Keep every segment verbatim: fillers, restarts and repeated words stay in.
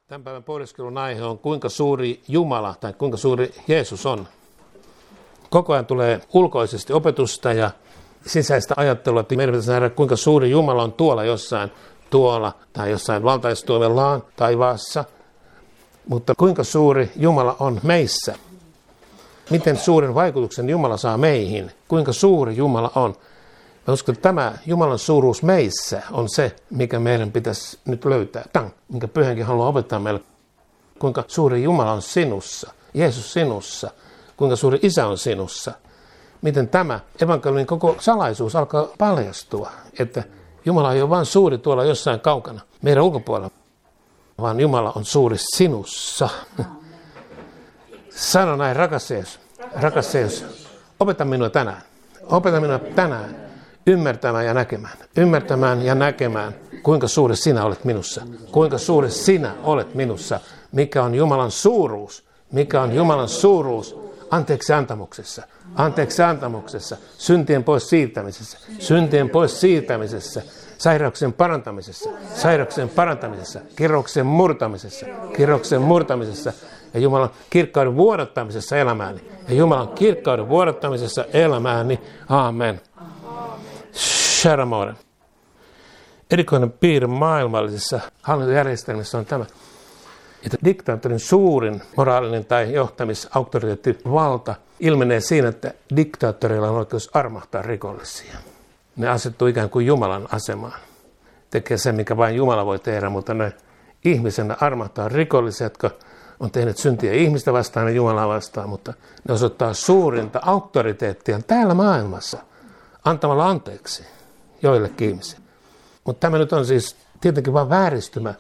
Tämän päivän pohdiskelun aihe on, kuinka suuri Jumala tai kuinka suuri Jeesus on. Koko ajan tulee ulkoisesti opetusta ja sisäistä ajattelua, että meidän pitäisi nähdä, kuinka suuri Jumala on tuolla jossain, tuolla tai jossain valtaistuomellaan taivaassa. Mutta kuinka suuri Jumala on meissä? Miten suuren vaikutuksen Jumala saa meihin? Kuinka suuri Jumala on? Mä uskon, että tämä Jumalan suuruus meissä on se, mikä meidän pitäisi nyt löytää. Tämä, minkä Pyhänkin haluaa opettaa meille. Kuinka suuri Jumala on sinussa, Jeesus sinussa, kuinka suuri Isä on sinussa. Miten tämä evankeliumin koko salaisuus alkaa paljastua, että Jumala ei ole vain suuri tuolla jossain kaukana, meidän ulkopuolella, vaan Jumala on suuri sinussa. Sano näin, rakas Jeesus, rakas Jeesus, opeta minua tänään, opeta minua tänään. Ymmärtämään ja näkemään. Ymmärtämään ja näkemään, kuinka suuri sinä olet minussa. Kuinka suuri sinä olet minussa. Mikä on Jumalan suuruus. Mikä on Jumalan suuruus anteeksi antamuksessa. Anteeksi antamuksessa. Syntien pois siirtämisessä. Syntien pois siirtämisessä. Sairauksien parantamisessa. Sairauksien parantamisessa. Kirrouksen murtamisessa. Kirrouksen murtamisessa. Ja Jumalan kirkkauden vuodattamisessa elämääni. Ja Jumalan kirkkauden vuodattamisessa elämääni. Aamen. Sharamore. Erikoinen piirre maailmallisissa hallintojärjestelmissä on tämä, että diktaattorin suurin moraalinen tai johtamisauktoriteetti valta ilmenee siinä, että diktaattorilla on oikeus armahtaa rikollisia. Ne asettuu ikään kuin Jumalan asemaan. Tekee sen, mikä vain Jumala voi tehdä, mutta ne ihmisenä armahtaa rikollisia, jotka on tehneet syntiä ihmistä vastaan ja Jumalaa vastaan, mutta ne osoittaa suurinta auktoriteettia täällä maailmassa antamalla anteeksi joillekin ihmisiä. Mutta tämä nyt on siis tietenkin vain vääristymä,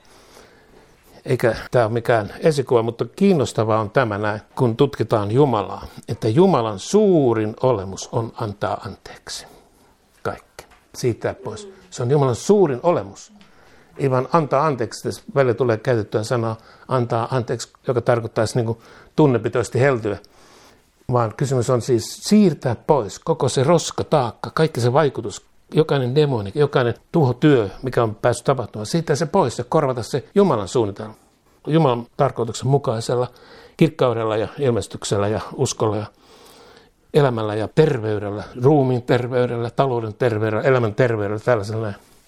eikä tämä ole mikään esikuva, mutta kiinnostavaa on tämä näin, kun tutkitaan Jumalaa, että Jumalan suurin olemus on antaa anteeksi. Kaikki. Siitä pois. Se on Jumalan suurin olemus. Ei vaan antaa anteeksi, tässä välillä tulee käytettyä sanaa antaa anteeksi, joka tarkoittaisi niin kuin tunnepitoisesti heltyä. Vaan kysymys on siis siirtää pois koko se roska, taakka, kaikki se vaikutus, jokainen demoni, jokainen tuhotyö, mikä on päässyt tapahtumaan, siirtää se pois ja korvata se Jumalan suunnitelma. Jumalan tarkoituksen mukaisella kirkkaudella ja ilmestyksellä ja uskolla ja elämällä ja terveydellä, ruumiin terveydellä, talouden terveydellä, elämän terveydellä, tällaisella.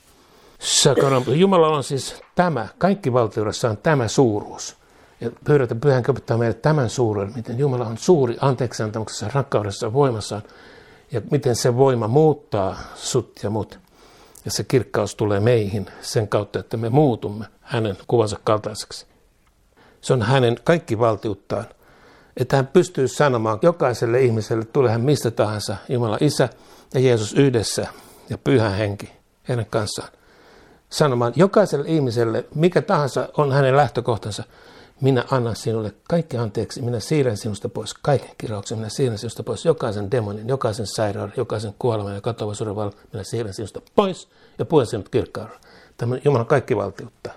Jumalalla on siis tämä, kaikki valtiudessa on tämä suuruus. Ja pyydetään Pyhän opettaa meille tämän suuruuden, miten Jumala on suuri anteeksiantamuksessa, rakkaudessa, voimassaan. Ja miten se voima muuttaa sut ja mut. Ja se kirkkaus tulee meihin sen kautta, että me muutumme hänen kuvansa kaltaiseksi. Se on hänen kaikki valtiuttaan. Että hän pystyy sanomaan jokaiselle ihmiselle, tulee hän mistä tahansa, Jumala Isä ja Jeesus yhdessä ja Pyhä Henki heidän kanssaan. Sanomaan jokaiselle ihmiselle, mikä tahansa on hänen lähtökohtansa, minä annan sinulle kaikki anteeksi, minä siirrän sinusta pois kaiken kirjauksen, minä siirrän sinusta pois jokaisen demonin, jokaisen sairauden, jokaisen kuoleman ja katoavaisuuden vallan, minä siirrän sinusta pois ja puen sinut kirkkaudella. Tämä Jumalan kaikki valtiuttaa.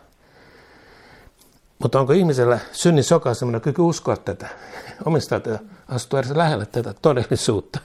Mutta onko ihmisellä synnin sokaisemana kyky uskoa tätä, omistaa tätä, astua edes lähelle tätä todellisuutta,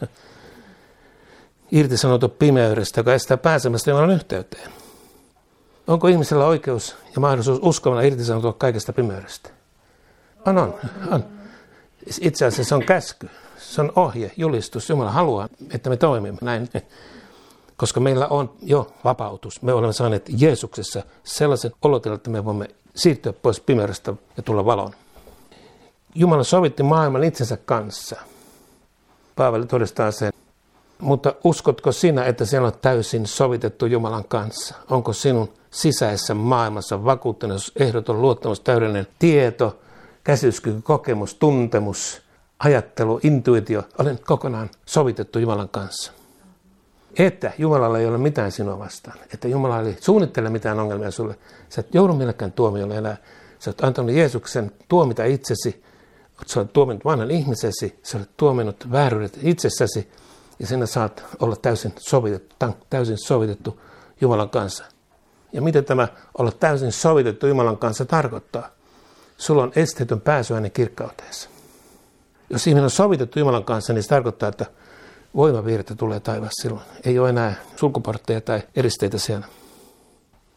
irtisanoutua pimeydestä, joka estää pääsemästä Jumalan yhteyteen? Onko ihmisellä oikeus ja mahdollisuus uskomalla irtisanoutua kaikesta pimeydestä? On, on, on. Itse asiassa se on käsky, se on ohje, julistus. Jumala haluaa, että me toimimme näin, koska meillä on jo vapautus. Me olemme saaneet Jeesuksessa sellaisen olotilan, että me voimme siirtyä pois pimeydestä ja tulla valoon. Jumala sovitti maailman itsensä kanssa. Paavali todistaa sen. Mutta uskotko sinä, että siellä on täysin sovitettu Jumalan kanssa? Onko sinun sisäisessä maailmassa vakuuttuneus, ehdoton luottamus, täydellinen tieto, käsityskyky, kokemus, tuntemus, ajattelu, intuitio? Olen kokonaan sovitettu Jumalan kanssa. Että Jumalalla ei ole mitään sinua vastaan. Että Jumala ei suunnittele mitään ongelmia sulle. Sä et joudu millekään tuomiolle enää. Sä olet antanut Jeesuksen tuomita itsesi. Sä olet tuominut vanhan ihmisesi. Sä olet tuominut vääryydet itsessäsi. Ja sinä saat olla täysin sovitettu, täysin sovitettu Jumalan kanssa. Ja mitä tämä olla täysin sovitettu Jumalan kanssa tarkoittaa? Sulla on esteetön pääsy hänen kirkkauteensa. Jos ihminen on sovitettu Jumalan kanssa, niin se tarkoittaa, että voimavirta tulee taivaassa silloin. Ei ole enää sulkuportteja tai eristeitä siellä.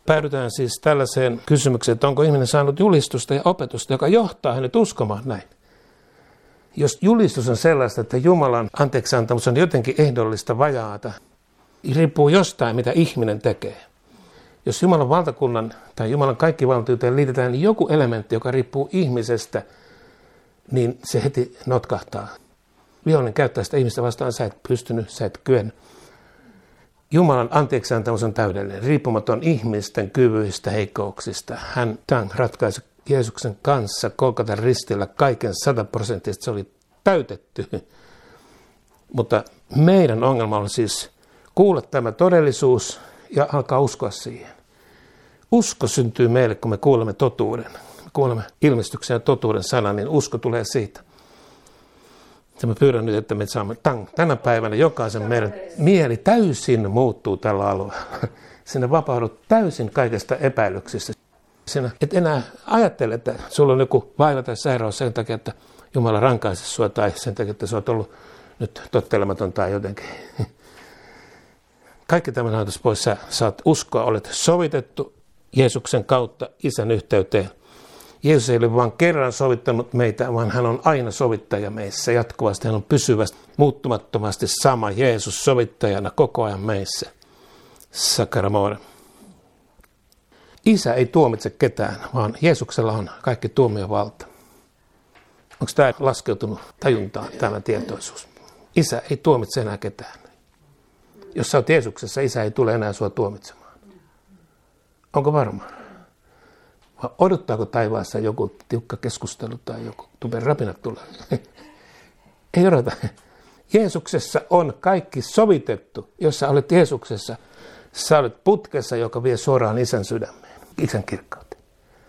päädytään siis tällaiseen kysymykseen, että onko ihminen saanut julistusta ja opetusta, joka johtaa hänet uskomaan näin. Jos julistus on sellaista, että Jumalan anteeksiantamus on jotenkin ehdollista vajaata, riippuu jostain, mitä ihminen tekee. Jos Jumalan valtakunnan tai Jumalan kaikkivaltiuteen liitetään joku elementti, joka riippuu ihmisestä, niin se heti notkahtaa. Vihollinen käyttää sitä ihmistä vastaan, sä et pystynyt, sä et kyennyt. Jumalan anteeksiantamus on täydellinen, riippumaton ihmisten kyvyistä, heikkouksista. Hän tämän ratkaisi Jeesuksen kanssa Golgatan ristillä kaiken sataprosenttisesti, se oli täytetty. Mutta meidän ongelma on siis kuulla tämä todellisuus ja alkaa uskoa siihen. Usko syntyy meille, kun me kuulemme totuuden. Me kuulemme ilmestyksen ja totuuden sanan, niin usko tulee siitä. Ja mä pyydän nyt, että me saamme tang, tänä päivänä jokaisen meidän mieli täysin muuttuu tällä alueella. Sinä vapaudut täysin kaikesta epäilyksistä. Sinä et enää ajattele, että sulla on joku vaiva tai sairaus sen takia, että Jumala rankaisi sua tai sen takia, että sä oot ollut nyt tottelematon tai jotenkin. Kaikki tämän ajatus pois. Sä saat uskoa, olet sovitettu Jeesuksen kautta Isän yhteyteen. Jeesus ei ole vain kerran sovittanut meitä, vaan hän on aina sovittaja meissä jatkuvasti. Hän on pysyvästi, muuttumattomasti sama Jeesus sovittajana koko ajan meissä. Sakaramore. Isä ei tuomitse ketään, vaan Jeesuksella on kaikki tuomiovalta. Onko tämä laskeutunut tajuntaan, tämä tietoisuus? Isä ei tuomitse enää ketään. Jos sä oot Jeesuksessa, Isä ei tule enää sua tuomitsemaan. Onko varma? Vai odottaako taivaassa joku tiukka keskustelu tai joku tupen rapinat tulee? Ei odota. Jeesuksessa on kaikki sovitettu. Jos sä olet Jeesuksessa, sä olet putkessa, joka vie suoraan Isän sydämeen, Isän kirkkauteen.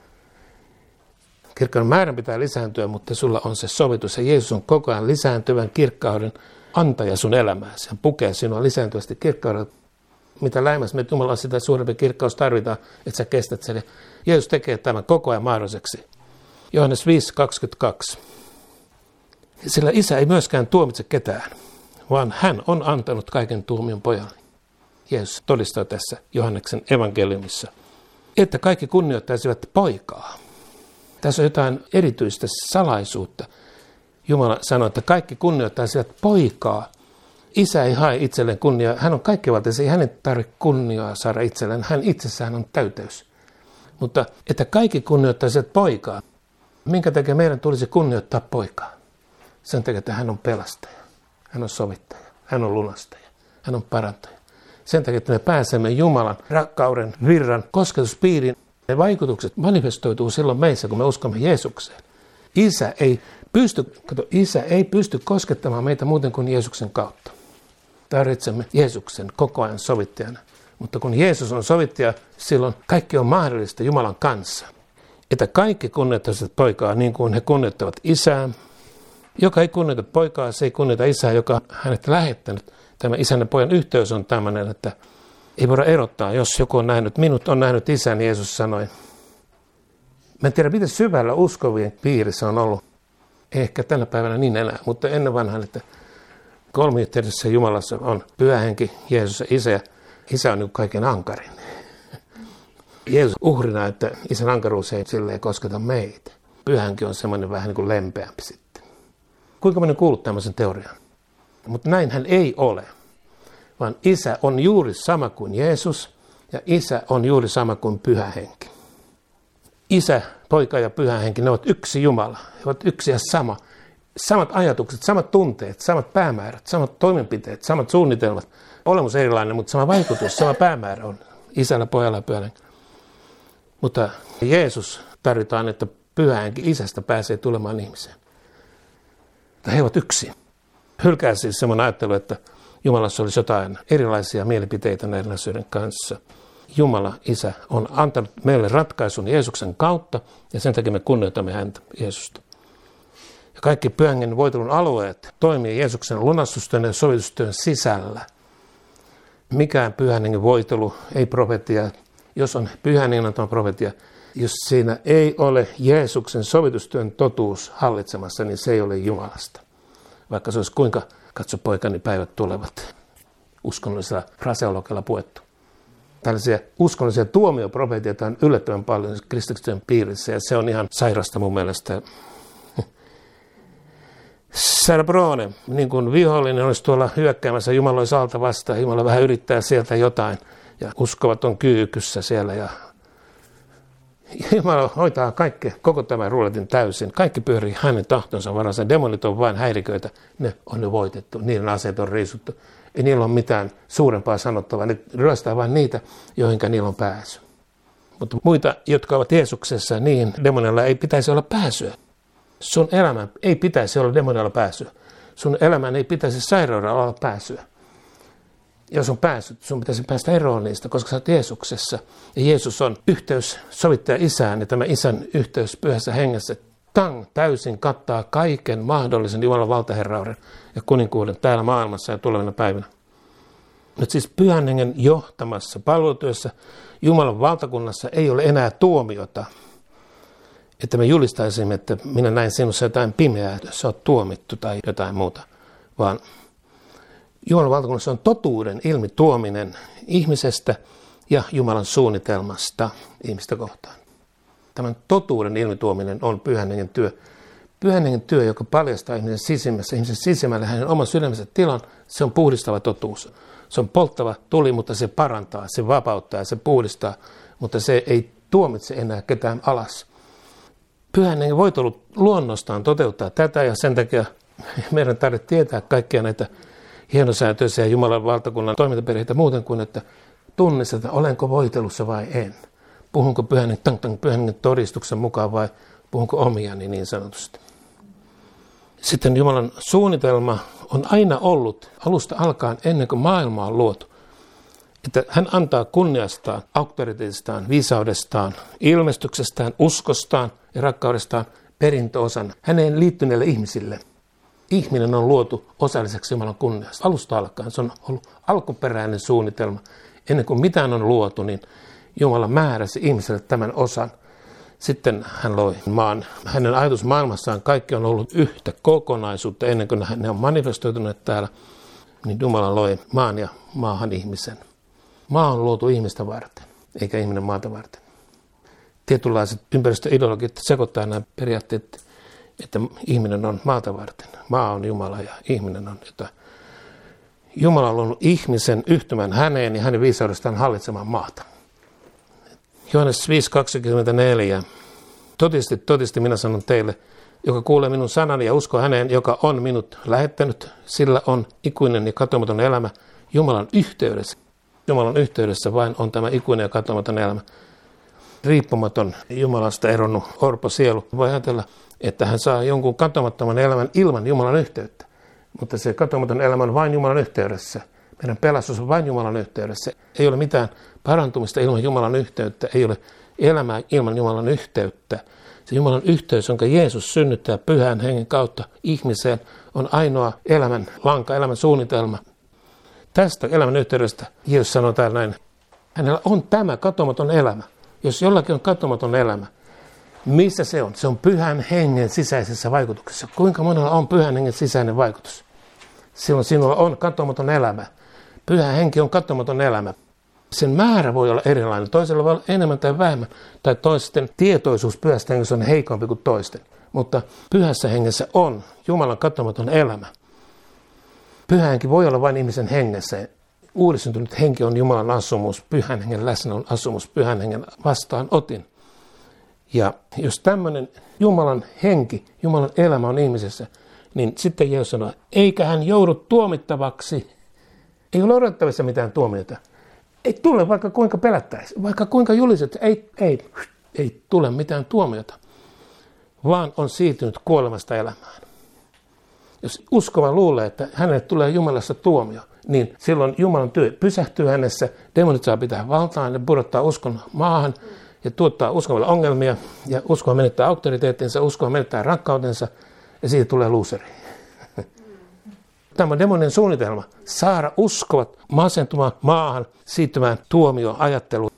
Kirkkauden määrän pitää lisääntyä, mutta sulla on se sovitus. Ja Jeesus on koko ajan lisääntyvän kirkkauden antaja sun elämääsi. Hän pukee sinua lisääntyvästi kirkkauden. Mitä lähemmäs me Jumala sitä suurempi kirkkaus tarvitaan, että sä kestät sen. Jeesus tekee tämän koko ajan mahdolliseksi. Johannes viisi kaksikymmentäkaksi. Sillä Isä ei myöskään tuomitse ketään, vaan hän on antanut kaiken tuomion pojalle. Jeesus todistaa tässä Johanneksen evankeliumissa, että kaikki kunnioittaisivat poikaa. Tässä on jotain erityistä salaisuutta. Jumala sanoi, että kaikki kunnioittaisivat poikaa. Isä ei hae itselleen kunniaa. Hän on kaikkivaltainen. Ei hänen tarvitse kunniaa saada itselleen. Hän itsessään on täyteys. Mutta että kaikki kunnioittaisivat poikaa. Minkä takia meidän tulisi kunnioittaa poikaa? Sen takia, että hän on pelastaja. Hän on sovittaja. Hän on lunastaja. Hän on parantaja. Sen takia, että me pääsemme Jumalan rakkauden virran kosketuspiiriin. Ne vaikutukset manifestoituu silloin meissä, kun me uskomme Jeesukseen. Isä ei pysty, kato, Isä ei pysty koskettamaan meitä muuten kuin Jeesuksen kautta. Tarvitsemme Jeesuksen koko ajan sovittajana. Mutta kun Jeesus on sovittaja, silloin kaikki on mahdollista Jumalan kanssa. Että kaikki kunnioittaisivat poikaa niin kuin he kunnioittavat Isää. Joka ei kunnioita poikaa, se ei kunnioita Isää, joka on hänet lähettänyt. Tämä Isän ja Pojan yhteys on tämmöinen, että ei voida erottaa, jos joku on nähnyt, minut on nähnyt Isän, Jeesus sanoi. Mä en tiedä, miten syvällä uskovien piirissä on ollut. Ehkä tänä päivänä niin enää, mutta ennen vanhaan, että kolmiyhteydessä Jumalassa on Pyhä Henki, Jeesus ja Isä, ja Isä on niin kaiken ankarin. Jeesus uhrina, että Isän ankaruus ei silleen kosketa meitä. Pyhä Henki on semmoinen vähän niin kuin lempeämpi sitten. Kuinka moni on kuullut tämmöisen teorian? Mutta näinhän ei ole, vaan Isä on juuri sama kuin Jeesus ja Isä on juuri sama kuin Pyhä Henki. Isä, Poika ja Pyhä Henki, ne ovat yksi Jumala. He ovat yksi ja sama. Samat ajatukset, samat tunteet, samat päämäärät, samat toimenpiteet, samat suunnitelmat. Olemus erilainen, mutta sama vaikutus, sama päämäärä on Isällä, Pojalla ja Pyhällä. Mutta Jeesus tarvitaan, että Pyhä Henki Isästä pääsee tulemaan ihmiseen. He ovat yksi. Hylkää siis semmoinen ajattelu, että Jumalassa olisi jotain erilaisia mielipiteitä näiden asioiden kanssa. Jumala, Isä, on antanut meille ratkaisun Jeesuksen kautta, ja sen takia me kunnioitamme häntä, Jeesusta. Ja kaikki Pyhän Hengen voitelun alueet toimii Jeesuksen lunastustyön ja sovitustyön sisällä. Mikään Pyhän Hengen voitelu, ei profetia. Jos on Pyhän Hengen antama profetia, jos siinä ei ole Jeesuksen sovitustyön totuus hallitsemassa, niin se ei ole Jumalasta. Vaikka se olisi kuinka, katso poikani, päivät tulevat, uskonnollisella fraseologilla puettu. Tällaisia uskonnollisia tuomioprofeetioita on yllättävän paljon kristittyjen piirissä, ja se on ihan sairasta mun mielestä. Serbrone, niin kuin vihollinen olisi tuolla hyökkäämässä Jumala olisi alta vastaan, Jumala vähän yrittää sieltä jotain, ja uskovat on kyykyssä siellä, ja Jumala hoitaa kaikki, koko tämän ruletin täysin. Kaikki pyörii hänen tahtonsa varassa. Demonit on vain häiriköitä. Ne on jo voitettu. Niiden aseet on riisuttu. Ei niillä ole mitään suurempaa sanottavaa. Ne ryöstää vain niitä, joihinka niillä on pääsy. Mutta muita, jotka ovat Jeesuksessa, niin demonilla ei pitäisi olla pääsyä. Sun elämän ei pitäisi olla demonilla pääsyä. Sun elämän ei pitäisi sairaudella olla pääsyä. Jos on päässyt, sun pitäisi päästä eroon niistä, koska sä oot Jeesuksessa. Ja Jeesus on yhteys sovittaja Isään, ja tämä Isän yhteys pyhässä hengessä tang täysin kattaa kaiken mahdollisen Jumalan valtaherrauden ja kuninkuuden täällä maailmassa ja tulevina päivinä. Nyt siis pyhän hengen johtamassa palvelutyössä Jumalan valtakunnassa ei ole enää tuomiota, että me julistaisimme, että minä näin sinussa jotain pimeää, jos sä oot tuomittu tai jotain muuta, vaan Jumalan valtakunnassa on totuuden ilmi tuominen ihmisestä ja Jumalan suunnitelmasta ihmistä kohtaan. Tämän totuuden ilmituominen on pyhän hengen työ. Pyhän hengen työ, joka paljastaa ihmisen sisimmässä, ihmisen sisimmälle hänen oman sydämensä tilan, se on puhdistava totuus. Se on polttava tuli, mutta se parantaa, se vapauttaa, se puhdistaa, mutta se ei tuomitse enää ketään alas. Pyhän hengen voit ollut luonnostaan toteuttaa tätä, ja sen takia meidän tarvitsee tietää kaikkia näitä hienosäätöisiä Jumalan valtakunnan toimintaperiaatteita muuten kuin, että tunnistetaan, olenko voitelussa vai en. Puhunko pyhän hengen todistuksen mukaan vai puhunko omiani niin sanotusti. Sitten Jumalan suunnitelma on aina ollut alusta alkaen ennen kuin maailma on luotu. Että hän antaa kunniastaan, auktoriteetistaan, viisaudestaan, ilmestyksestään, uskostaan ja rakkaudestaan perintöosana häneen liittyneille ihmisille. Ihminen on luotu osalliseksi Jumalan kunniasta. Alusta alkaen se on ollut alkuperäinen suunnitelma. Ennen kuin mitään on luotu, niin Jumala määräsi ihmiselle tämän osan. Sitten hän loi maan. Hänen ajatusmaailmassaan kaikki on ollut yhtä kokonaisuutta ennen kuin ne on manifestoituneet täällä. Niin Jumala loi maan ja maahan ihmisen. Maa on luotu ihmistä varten, eikä ihminen maata varten. Tietynlaiset ympäristöideologit sekoittaa nämä periaatteet, että ihminen on maata varten. Maa on Jumala ja ihminen on jotain. Jumala on luonut ihmisen yhtymään häneen ja hänen viisaudestaan hallitsemaan maata. Johannes viisi kaksikymmentäneljä. Totisesti, totisesti minä sanon teille, joka kuulee minun sanani ja uskoo häneen, joka on minut lähettänyt, sillä on ikuinen ja katoamaton elämä Jumalan yhteydessä. Jumalan yhteydessä vain on tämä ikuinen ja katoamaton elämä. Riippumaton Jumalasta eronnut orpo sielu voi ajatella, että hän saa jonkun katoamattoman elämän ilman Jumalan yhteyttä. Mutta se katoamaton elämä on vain Jumalan yhteydessä. Meidän pelastus on vain Jumalan yhteydessä. Ei ole mitään parantumista ilman Jumalan yhteyttä. Ei ole elämää ilman Jumalan yhteyttä. Se Jumalan yhteys, jonka Jeesus synnyttää pyhän hengen kautta ihmiseen, on ainoa elämän lanka, elämän suunnitelma. Tästä elämän yhteydestä Jeesus sanoo täällä näin. Hänellä on tämä katoamaton elämä. Jos jollakin on katoamaton elämä, missä se on? Se on pyhän hengen sisäisessä vaikutuksessa. Kuinka monella on pyhän hengen sisäinen vaikutus? Silloin sinulla on katoamaton elämä. Pyhä henki on katoamaton elämä. Sen määrä voi olla erilainen. Toisella voi olla enemmän tai vähemmän. Tai toisten tietoisuus pyhästä hengestä on heikompi kuin toisten. Mutta pyhässä hengessä on Jumalan katoamaton elämä. Pyhä henki voi olla vain ihmisen hengessä. Uudistunut henki on Jumalan asumus. Pyhän hengen läsnä on asumus. Pyhän hengen vastaan otin. Ja jos tämmöinen Jumalan henki, Jumalan elämä on ihmisessä, niin sitten Jeesus sanoo, eikä hän joudu tuomittavaksi. Ei ole odottavissa mitään tuomiota. Ei tule vaikka kuinka pelättäisi, vaikka kuinka juliset, ei, ei, ei tule mitään tuomiota, vaan on siirtynyt kuolemasta elämään. Jos uskova luulee, että hänelle tulee Jumalasta tuomio, niin silloin Jumalan työ pysähtyy hänessä, demonit saa pitää valtaan, ne pudottaa uskon maahan ja tuottaa uskovalle ongelmia, ja uskova menettää auktoriteettinsa, uskova menettää rakkautensa, ja siitä tulee luuseri. Tämä on demonin suunnitelma, saada uskovat masentumaan maahan, siirtymään tuomioajatteluun.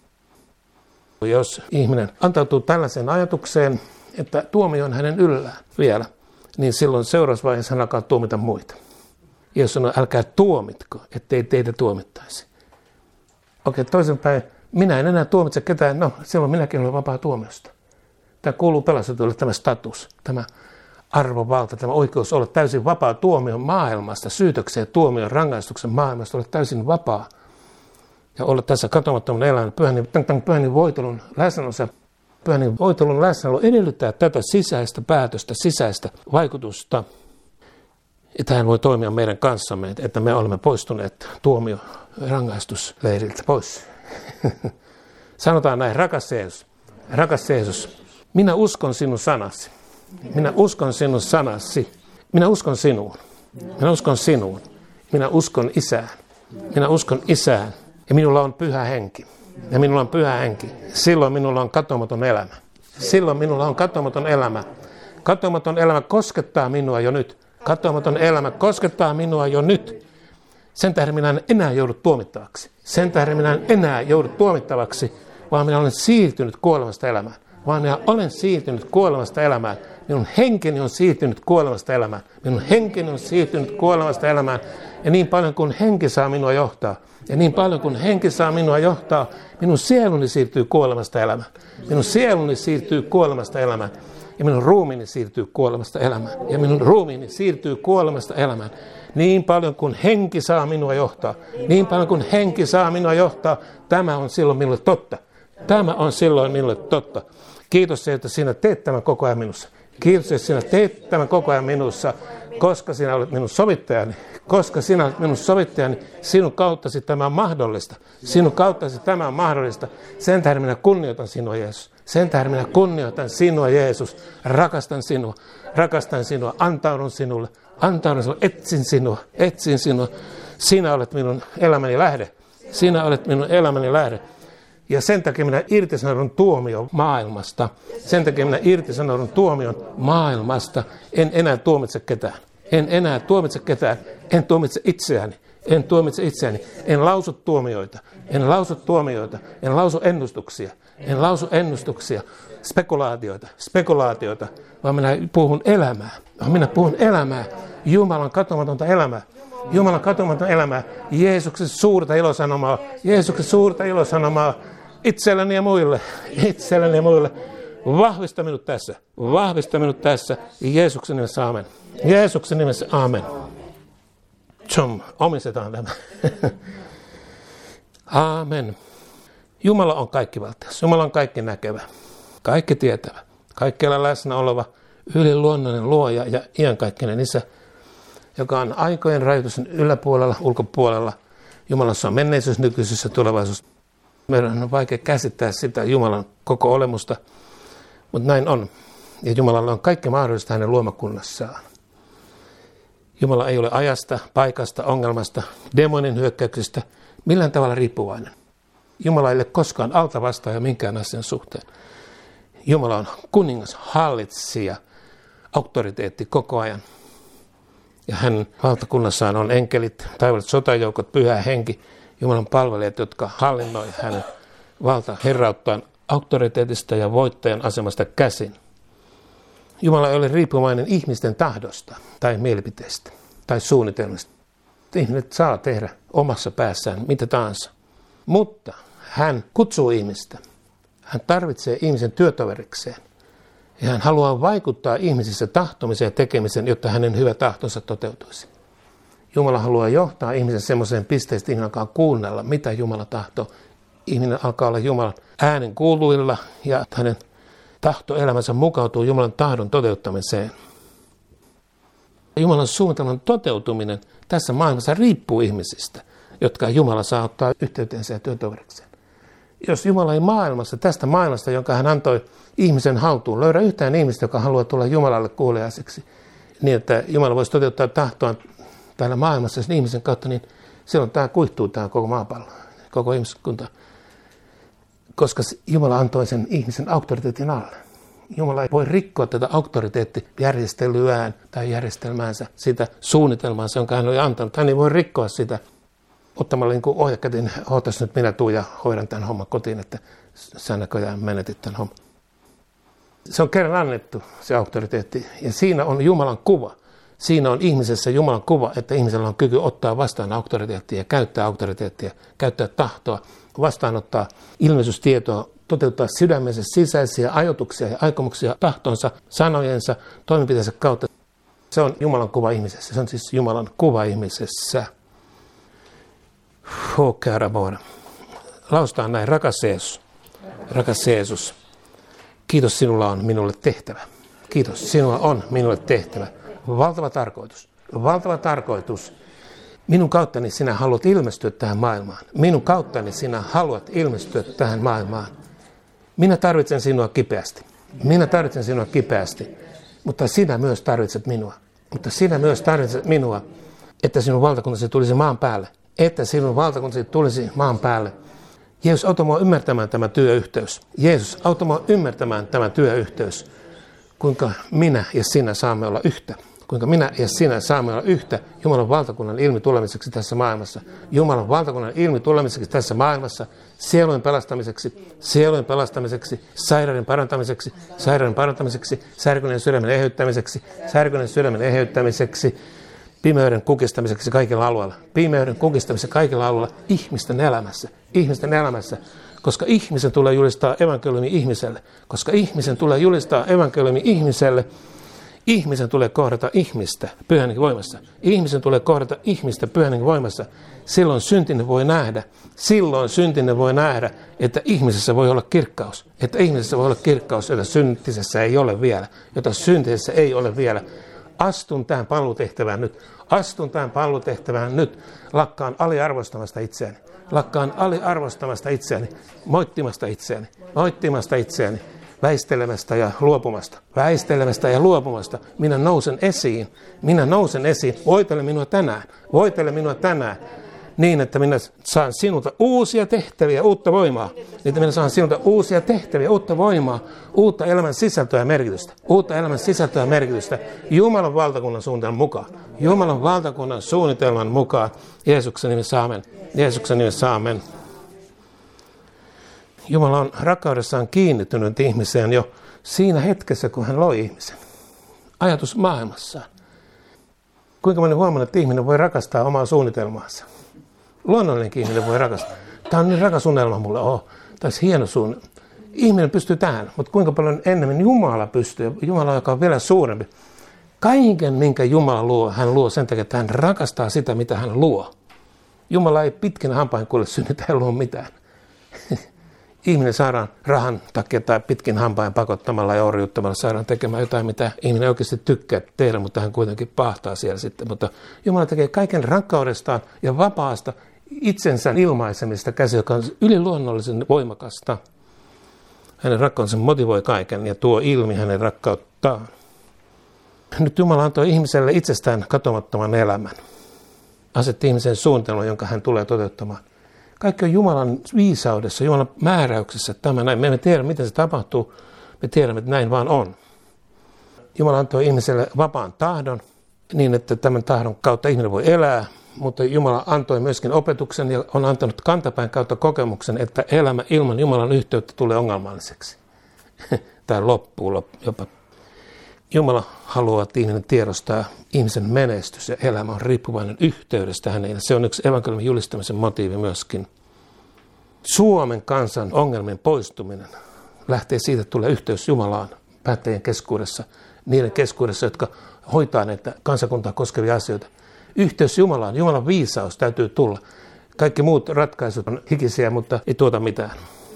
Jos ihminen antautuu tällaiseen ajatukseen, että tuomio on hänen yllään vielä, niin silloin seuraavassa vaiheessa hän alkaa tuomita muita. Jeesus sanoo, älkää tuomitko, ettei teitä tuomittaisi. Okei, toisinpäin, minä en enää tuomitse ketään, no silloin minäkin olen vapaa tuomiosta. Tämä kuuluu pelastetuille tämä status, tämä arvovalta, tämä oikeus olla täysin vapaa tuomion maailmasta, syytöksen ja tuomion rangaistuksen maailmasta, olla täysin vapaa. Ja olla tässä katomattoman elämän pyhän, pyhän voitelun läsnäolossa. Pyhän voitelun läsnäolo edellyttää tätä sisäistä päätöstä, sisäistä vaikutusta, että hän voi toimia meidän kanssamme, että me olemme poistuneet tuomio rangaistusleiriltä pois. Sanotaan näin, rakas Jeesus, rakas Jeesus, minä uskon sinun sanasi. Minä uskon sinun sanasi. Minä uskon sinuun. Minä uskon sinuun. Minä uskon Isään. Minä uskon Isään. Ja minulla on pyhä henki. Ja minulla on pyhä henki. Silloin minulla on katoamaton elämä. Silloin minulla on katoamaton elämä. Katoamaton elämä koskettaa minua jo nyt. Katoamaton elämä koskettaa minua jo nyt. Sen tähden minä en enää joudu tuomittavaksi. Sen tähden minä en enää joudu tuomittavaksi, vaan minä olen siirtynyt kuolemasta elämään. Vaan minä olen siirtynyt kuolemasta elämään. Minun henkeni on siirtynyt kuolemasta elämään. Minun henkeni on siirtynyt kuolemasta elämään. Ja niin paljon kuin henki saa minua johtaa, ja niin paljon kuin henki saa minua johtaa, minun sieluni siirtyy kuolemasta elämään. Minun sieluni siirtyy kuolemasta elämään. Ja minun ruumiini siirtyy kuolemasta elämään. Ja minun ruumiini siirtyy kuolemasta elämään. Niin paljon kuin henki saa minua johtaa. Niin paljon kuin henki saa minua johtaa. Tämä on silloin minulle totta. Tämä on silloin minulle totta. Kiitos se, että sinä teet tämän koko ajan minussa. Kiitos, että sinä teet tämän koko ajan minussa, koska sinä olet minun sovittajani. Koska sinä olet minun sovittajani, sinun kauttasi tämä on mahdollista. Sinun kauttasi tämä on mahdollista. Sen tähden minä kunnioitan sinua, Jeesus. Sen tähden minä kunnioitan sinua, Jeesus. Rakastan sinua, rakastan sinua, antaudun sinulle, antaudun sinulle, etsin sinua, etsin sinua. Sinä olet minun elämäni lähde. Sinä olet minun elämäni lähde. Ja sen takia minä irtisanoudun tuomion maailmasta. Sen takia minä irtisanoudun tuomion maailmasta. En enää tuomitse ketään. En enää tuomitse ketään. En tuomitse itseäni. En tuomitse itseäni. En lausu tuomioita. En lausu tuomioita. En lausu ennustuksia. En lausu ennustuksia. Spekulaatioita. Spekulaatioita. Vaan minä puhun elämää. Minä puhun elämää. Jumalan katomatonta elämää. Jumalan katomatonta elämää. Jeesuksen suurta ilosanomaa. Jeesuksen suurta ilosanomaa. Itselleni ja muille. Itselleni ja muille. Vahvista minut tässä. Vahvista minut tässä. Jeesuksen nimessä aamen. Jeesuksen nimessä aamen. Tjum, omistetaan tämä. Aamen. Jumala on kaikkivaltias. Jumala on kaikki näkevä. Kaikki tietävä. Kaikkialla läsnä oleva yliluonnollinen luoja ja iankaikkinen Isä, joka on aikojen rajoitusten yläpuolella, ulkopuolella. Jumalassa on menneisyys, nykyisyys ja tulevaisuus. Meidän on vaikea käsittää sitä Jumalan koko olemusta, mutta näin on. Ja Jumalalla on kaikki mahdollista hänen luomakunnassaan. Jumala ei ole ajasta, paikasta, ongelmasta, demonin hyökkäyksistä, millään tavalla riippuvainen. Jumala ei ole koskaan alta vastaaja minkään asian suhteen. Jumala on kuningas, hallitsija, auktoriteetti koko ajan. Ja hänen valtakunnassaan on enkelit, taivalliset sotajoukot, pyhä henki, Jumalan palvelijat, jotka hallinnoi hänen valta herrauttaan auktoriteetista ja voittajan asemasta käsin. Jumala ei ole riippuvainen ihmisten tahdosta tai mielipiteistä tai suunnitelmista. Ihmiset saa tehdä omassa päässään mitä tahansa. Mutta hän kutsuu ihmistä. Hän tarvitsee ihmisen työtoverikseen. Ja hän haluaa vaikuttaa ihmisissä tahtomiseen ja tekemiseen, jotta hänen hyvä tahtonsa toteutuisi. Jumala haluaa johtaa ihmisen semmoiseen pisteeseen, että ihminen alkaa kuunnella, mitä Jumala tahtoo. Ihminen alkaa olla Jumalan äänen kuuluilla ja hänen tahtoelämänsä mukautuu Jumalan tahdon toteuttamiseen. Jumalan suunnitelman toteutuminen tässä maailmassa riippuu ihmisistä, jotka Jumala saa ottaa yhteyteensä ja työtoverikseen. Jos Jumala ei maailmassa, tästä maailmasta, jonka hän antoi ihmisen haltuun, löydä yhtään ihmistä, joka haluaa tulla Jumalalle kuuliaiseksi, niin että Jumala voisi toteuttaa tahtoaan täällä maailmassa sen ihmisen kautta, niin silloin tämä kuihtuu, tämä koko maapallo, koko ihmiskunta. Koska Jumala antoi sen ihmisen auktoriteetin alle. Jumala ei voi rikkoa tätä auktoriteettijärjestelyään tai järjestelmäänsä, sitä suunnitelmaansa, jonka hän oli antanut. Hän ei voi rikkoa sitä ottamalla niin kuin ohjakätin, ootas nyt minä tuun ja hoidan tämän homman kotiin, että sä näköjään menetit tämän homman. Se on kerran annettu, se auktoriteetti, ja siinä on Jumalan kuva. Siinä on ihmisessä Jumalan kuva, että ihmisellä on kyky ottaa vastaan auktoriteettia ja käyttää auktoriteettia, käyttää tahtoa, vastaanottaa ilmeistystietoa, toteuttaa sydämensä sisäisiä ajatuksia ja aikomuksia tahtonsa, sanojensa, toimenpiteensä kautta. Se on Jumalan kuva ihmisessä. Se on siis Jumalan kuva ihmisessä. Laustaan näin, rakas Jeesus. Rakas Jeesus. Kiitos, sinulla on minulle tehtävä. Kiitos, sinulla on minulle tehtävä. Valtava tarkoitus. Valtava tarkoitus. Minun kauttani sinä haluat ilmestyä tähän maailmaan. Minun kauttani sinä haluat ilmestyä tähän maailmaan. Minä tarvitsen sinua kipeästi. Minä tarvitsen sinua kipeästi. Mutta sinä myös tarvitset minua. Mutta sinä myös tarvitset minua, että sinun valtakuntasi tulisi maan päälle. Että sinun valtakuntasi tulisi maan päälle. Jeesus, auta mua ymmärtämään tämä työyhteys. Jeesus, auta mua ymmärtämään tämä työyhteys. Kuinka minä ja sinä saamme olla yhtä. Kuinka minä ja sinä saamme olla yhtä Jumalan valtakunnan ilmi tulemiseksi tässä maailmassa. Jumalan valtakunnan ilmi tulemiseksi tässä maailmassa. Sielujen pelastamiseksi, sielujen pelastamiseksi, sairauden parantamiseksi, sairauden parantamiseksi, särkyneen sydämen eheyttämiseksi, särkyneen sydämen eheyttämiseksi, pimeyden kukistamiseksi kaikilla alueilla. Pimeyden kukistamiseksi kaikilla alueilla ihmisten elämässä. Ihmisten elämässä. Koska ihmisen tulee julistaa evankeliumi ihmiselle. Koska ihmisen tulee julistaa evankeliumi ihmiselle. Ihmisen tulee kohdata ihmistä Pyhän Hengen voimassa. Ihmisen tulee kohdata ihmistä Pyhän Hengen voimassa. Silloin syntinen voi nähdä. Silloin syntinen voi nähdä, että ihmisessä voi olla kirkkaus. Että ihmisessä voi olla kirkkaus, jota syntisessä ei ole vielä. Jota syntisessä ei ole vielä. Astun tähän palvelutehtävään nyt. Astun tähän palvelutehtävään nyt. Lakkaan aliarvostamasta itseäni. Lakkaan aliarvostamasta itseäni. Moittimasta itseäni. Moittimasta itseäni. Väistelemästä ja luopumasta. Väistelemästä ja luopumasta. Minä nousen esiin. Minä nousen esiin. Voitele minua tänään. Voitele minua tänään. Niin, että minä saan sinulta uusia tehtäviä, uutta voimaa. Niin, että minä saan sinulta uusia tehtäviä, uutta voimaa, uutta elämän sisältöä ja merkitystä. Uutta elämän sisältöä ja merkitystä. Jumalan valtakunnan suunnitelman mukaan. Jumalan valtakunnan suunnitelman mukaan. Jeesuksen nimessä aamen. Jeesuksen nimessä aamen. Jumala on rakkaudessaan kiinnittynyt ihmiseen jo siinä hetkessä, kun hän loi ihmisen. Ajatus maailmassaan. Kuinka moni huomannut, että ihminen voi rakastaa omaa suunnitelmaansa? Luonnollinenkin ihminen voi rakastaa. Tämä on niin rakas unelma mulle. Oh, tämä olisi hieno suunnitelma. Ihminen pystyy tähän, mutta kuinka paljon enemmän Jumala pystyy. Jumala, joka on vielä suurempi. Kaiken, minkä Jumala luo, hän luo sen takia, että hän rakastaa sitä, mitä hän luo. Jumala ei pitkin hampain kuule synnytä, ei luo mitään. Ihminen saadaan rahan takia tai pitkin hampain pakottamalla ja orjuuttamalla saadaan tekemään jotain, mitä ihminen oikeasti tykkää tehdä, mutta hän kuitenkin pahtaa siellä sitten. Mutta Jumala tekee kaiken rakkaudestaan ja vapaasta itsensä ilmaisemista käsi, joka on yliluonnollisen voimakasta. Hänen rakkautensa motivoi kaiken ja tuo ilmi hänen rakkauttaan. Nyt Jumala antoi ihmiselle itsestään katomattoman elämän. Asetti ihmisen suunnitelman, jonka hän tulee toteuttamaan. Kaikki on Jumalan viisaudessa, Jumalan määräyksessä tämä näin. Me emme tiedä, miten se tapahtuu. Me tiedämme, että näin vaan on. Jumala antoi ihmiselle vapaan tahdon, niin että tämän tahdon kautta ihminen voi elää. Mutta Jumala antoi myöskin opetuksen ja on antanut kantapäin kautta kokemuksen, että elämä ilman Jumalan yhteyttä tulee ongelmalliseksi. Tai loppuu jopa. Jumala haluaa, että ihminen tiedostaa ihmisen menestys ja elämä on riippuvainen yhteydestä häneen. Se on yksi evankeliumin julistamisen motiivi myöskin. Suomen kansan ongelmien poistuminen lähtee siitä, että tulee yhteys Jumalaan päättäjien keskuudessa, niiden keskuudessa, jotka hoitaa näitä kansakuntaa koskevia asioita. Yhteys Jumalaan, Jumalan viisaus täytyy tulla. Kaikki muut ratkaisut on hikisiä, mutta ei tuota mitään.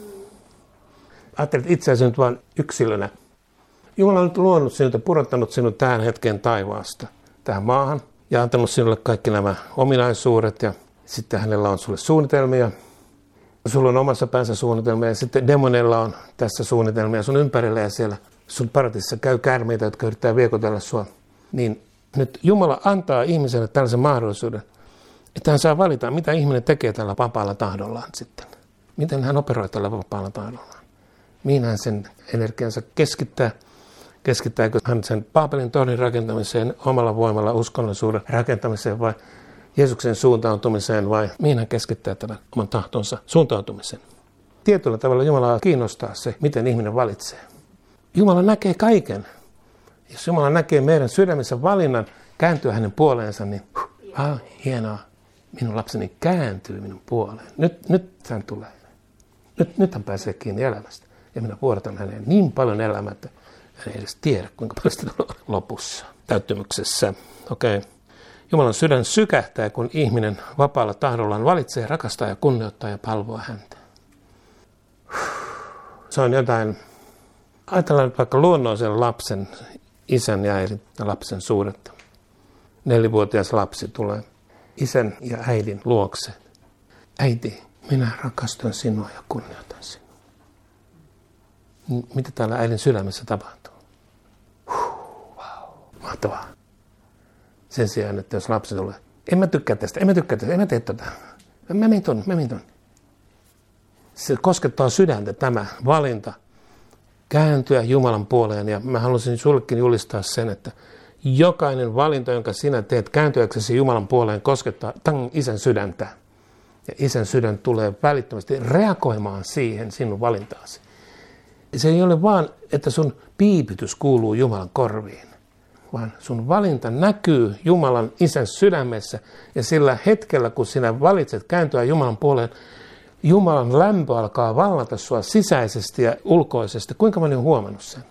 Ajattelet itseäsi nyt vain yksilönä. Jumala on nyt luonut sinut ja pudottanut sinut tähän hetkeen taivaasta, tähän maahan, ja antanut sinulle kaikki nämä ominaisuudet, ja sitten hänellä on sulle suunnitelmia. Sulla on omassa päänsä suunnitelmia, ja sitten demonilla on tässä suunnitelmia sun ympärillä, ja siellä sun paratissa käy käärmeitä, jotka yrittää viekotella sua. Niin nyt Jumala antaa ihmiselle tällaisen mahdollisuuden, että hän saa valita, mitä ihminen tekee tällä vapaalla tahdollaan sitten. Miten hän operoi tällä vapaalla tahdollaan. Mihin hän sen energiansa keskittää. Keskittääkö hän sen Paapelin tornin rakentamiseen, omalla voimalla uskonnollisuuden rakentamiseen vai Jeesuksen suuntautumiseen vai mihin hän keskittää tämän oman tahtonsa suuntautumisen. Tietyllä tavalla Jumalaa kiinnostaa se, miten ihminen valitsee. Jumala näkee kaiken. Jos Jumala näkee meidän sydämessä valinnan kääntyä hänen puoleensa, niin huh, ah, hienoa, minun lapseni kääntyy minun puoleen. Nyt, nyt hän tulee. Nyt, nyt hän pääsee kiinni elämästä. Ja minä vuorotan häneen niin paljon elämää, että hän ei edes tiedä, kuinka paljon sitä on lopussa. Täyttymyksessä. Okei. Okay. Jumalan sydän sykähtää, kun ihminen vapaalla tahdollaan valitsee, rakastaa ja kunnioittaa ja palvoa häntä. Se on jotain, ajatellaan nyt vaikka luonnollisen lapsen, isän ja äidin ja lapsen suhdetta. Nelivuotias lapsi tulee isän ja äidin luokse. Äiti, minä rakastan sinua ja kunnioitan sinua. Mitä täällä äidin sydämessä tapahtuu? Huh, wow, mahtavaa. Sen sijaan, että jos lapsi tulee, en mä tykkää tästä, en mä tykkää tästä, en mä tee tätä. Mä menin tonne, mä menin tonne. Se koskettaa sydäntä tämä valinta kääntyä Jumalan puoleen. Ja mä haluaisin sullekin julistaa sen, että jokainen valinta, jonka sinä teet kääntyäksesi Jumalan puoleen, koskettaa tämän isän sydäntä. Ja isän sydän tulee välittömästi reagoimaan siihen sinun valintaasi. Se ei ole vaan, että sun piipitys kuuluu Jumalan korviin, vaan sun valinta näkyy Jumalan isän sydämessä. Ja sillä hetkellä, kun sinä valitset kääntyä Jumalan puoleen, Jumalan lämpö alkaa vallata sua sisäisesti ja ulkoisesti. Kuinka moni on huomannut sen?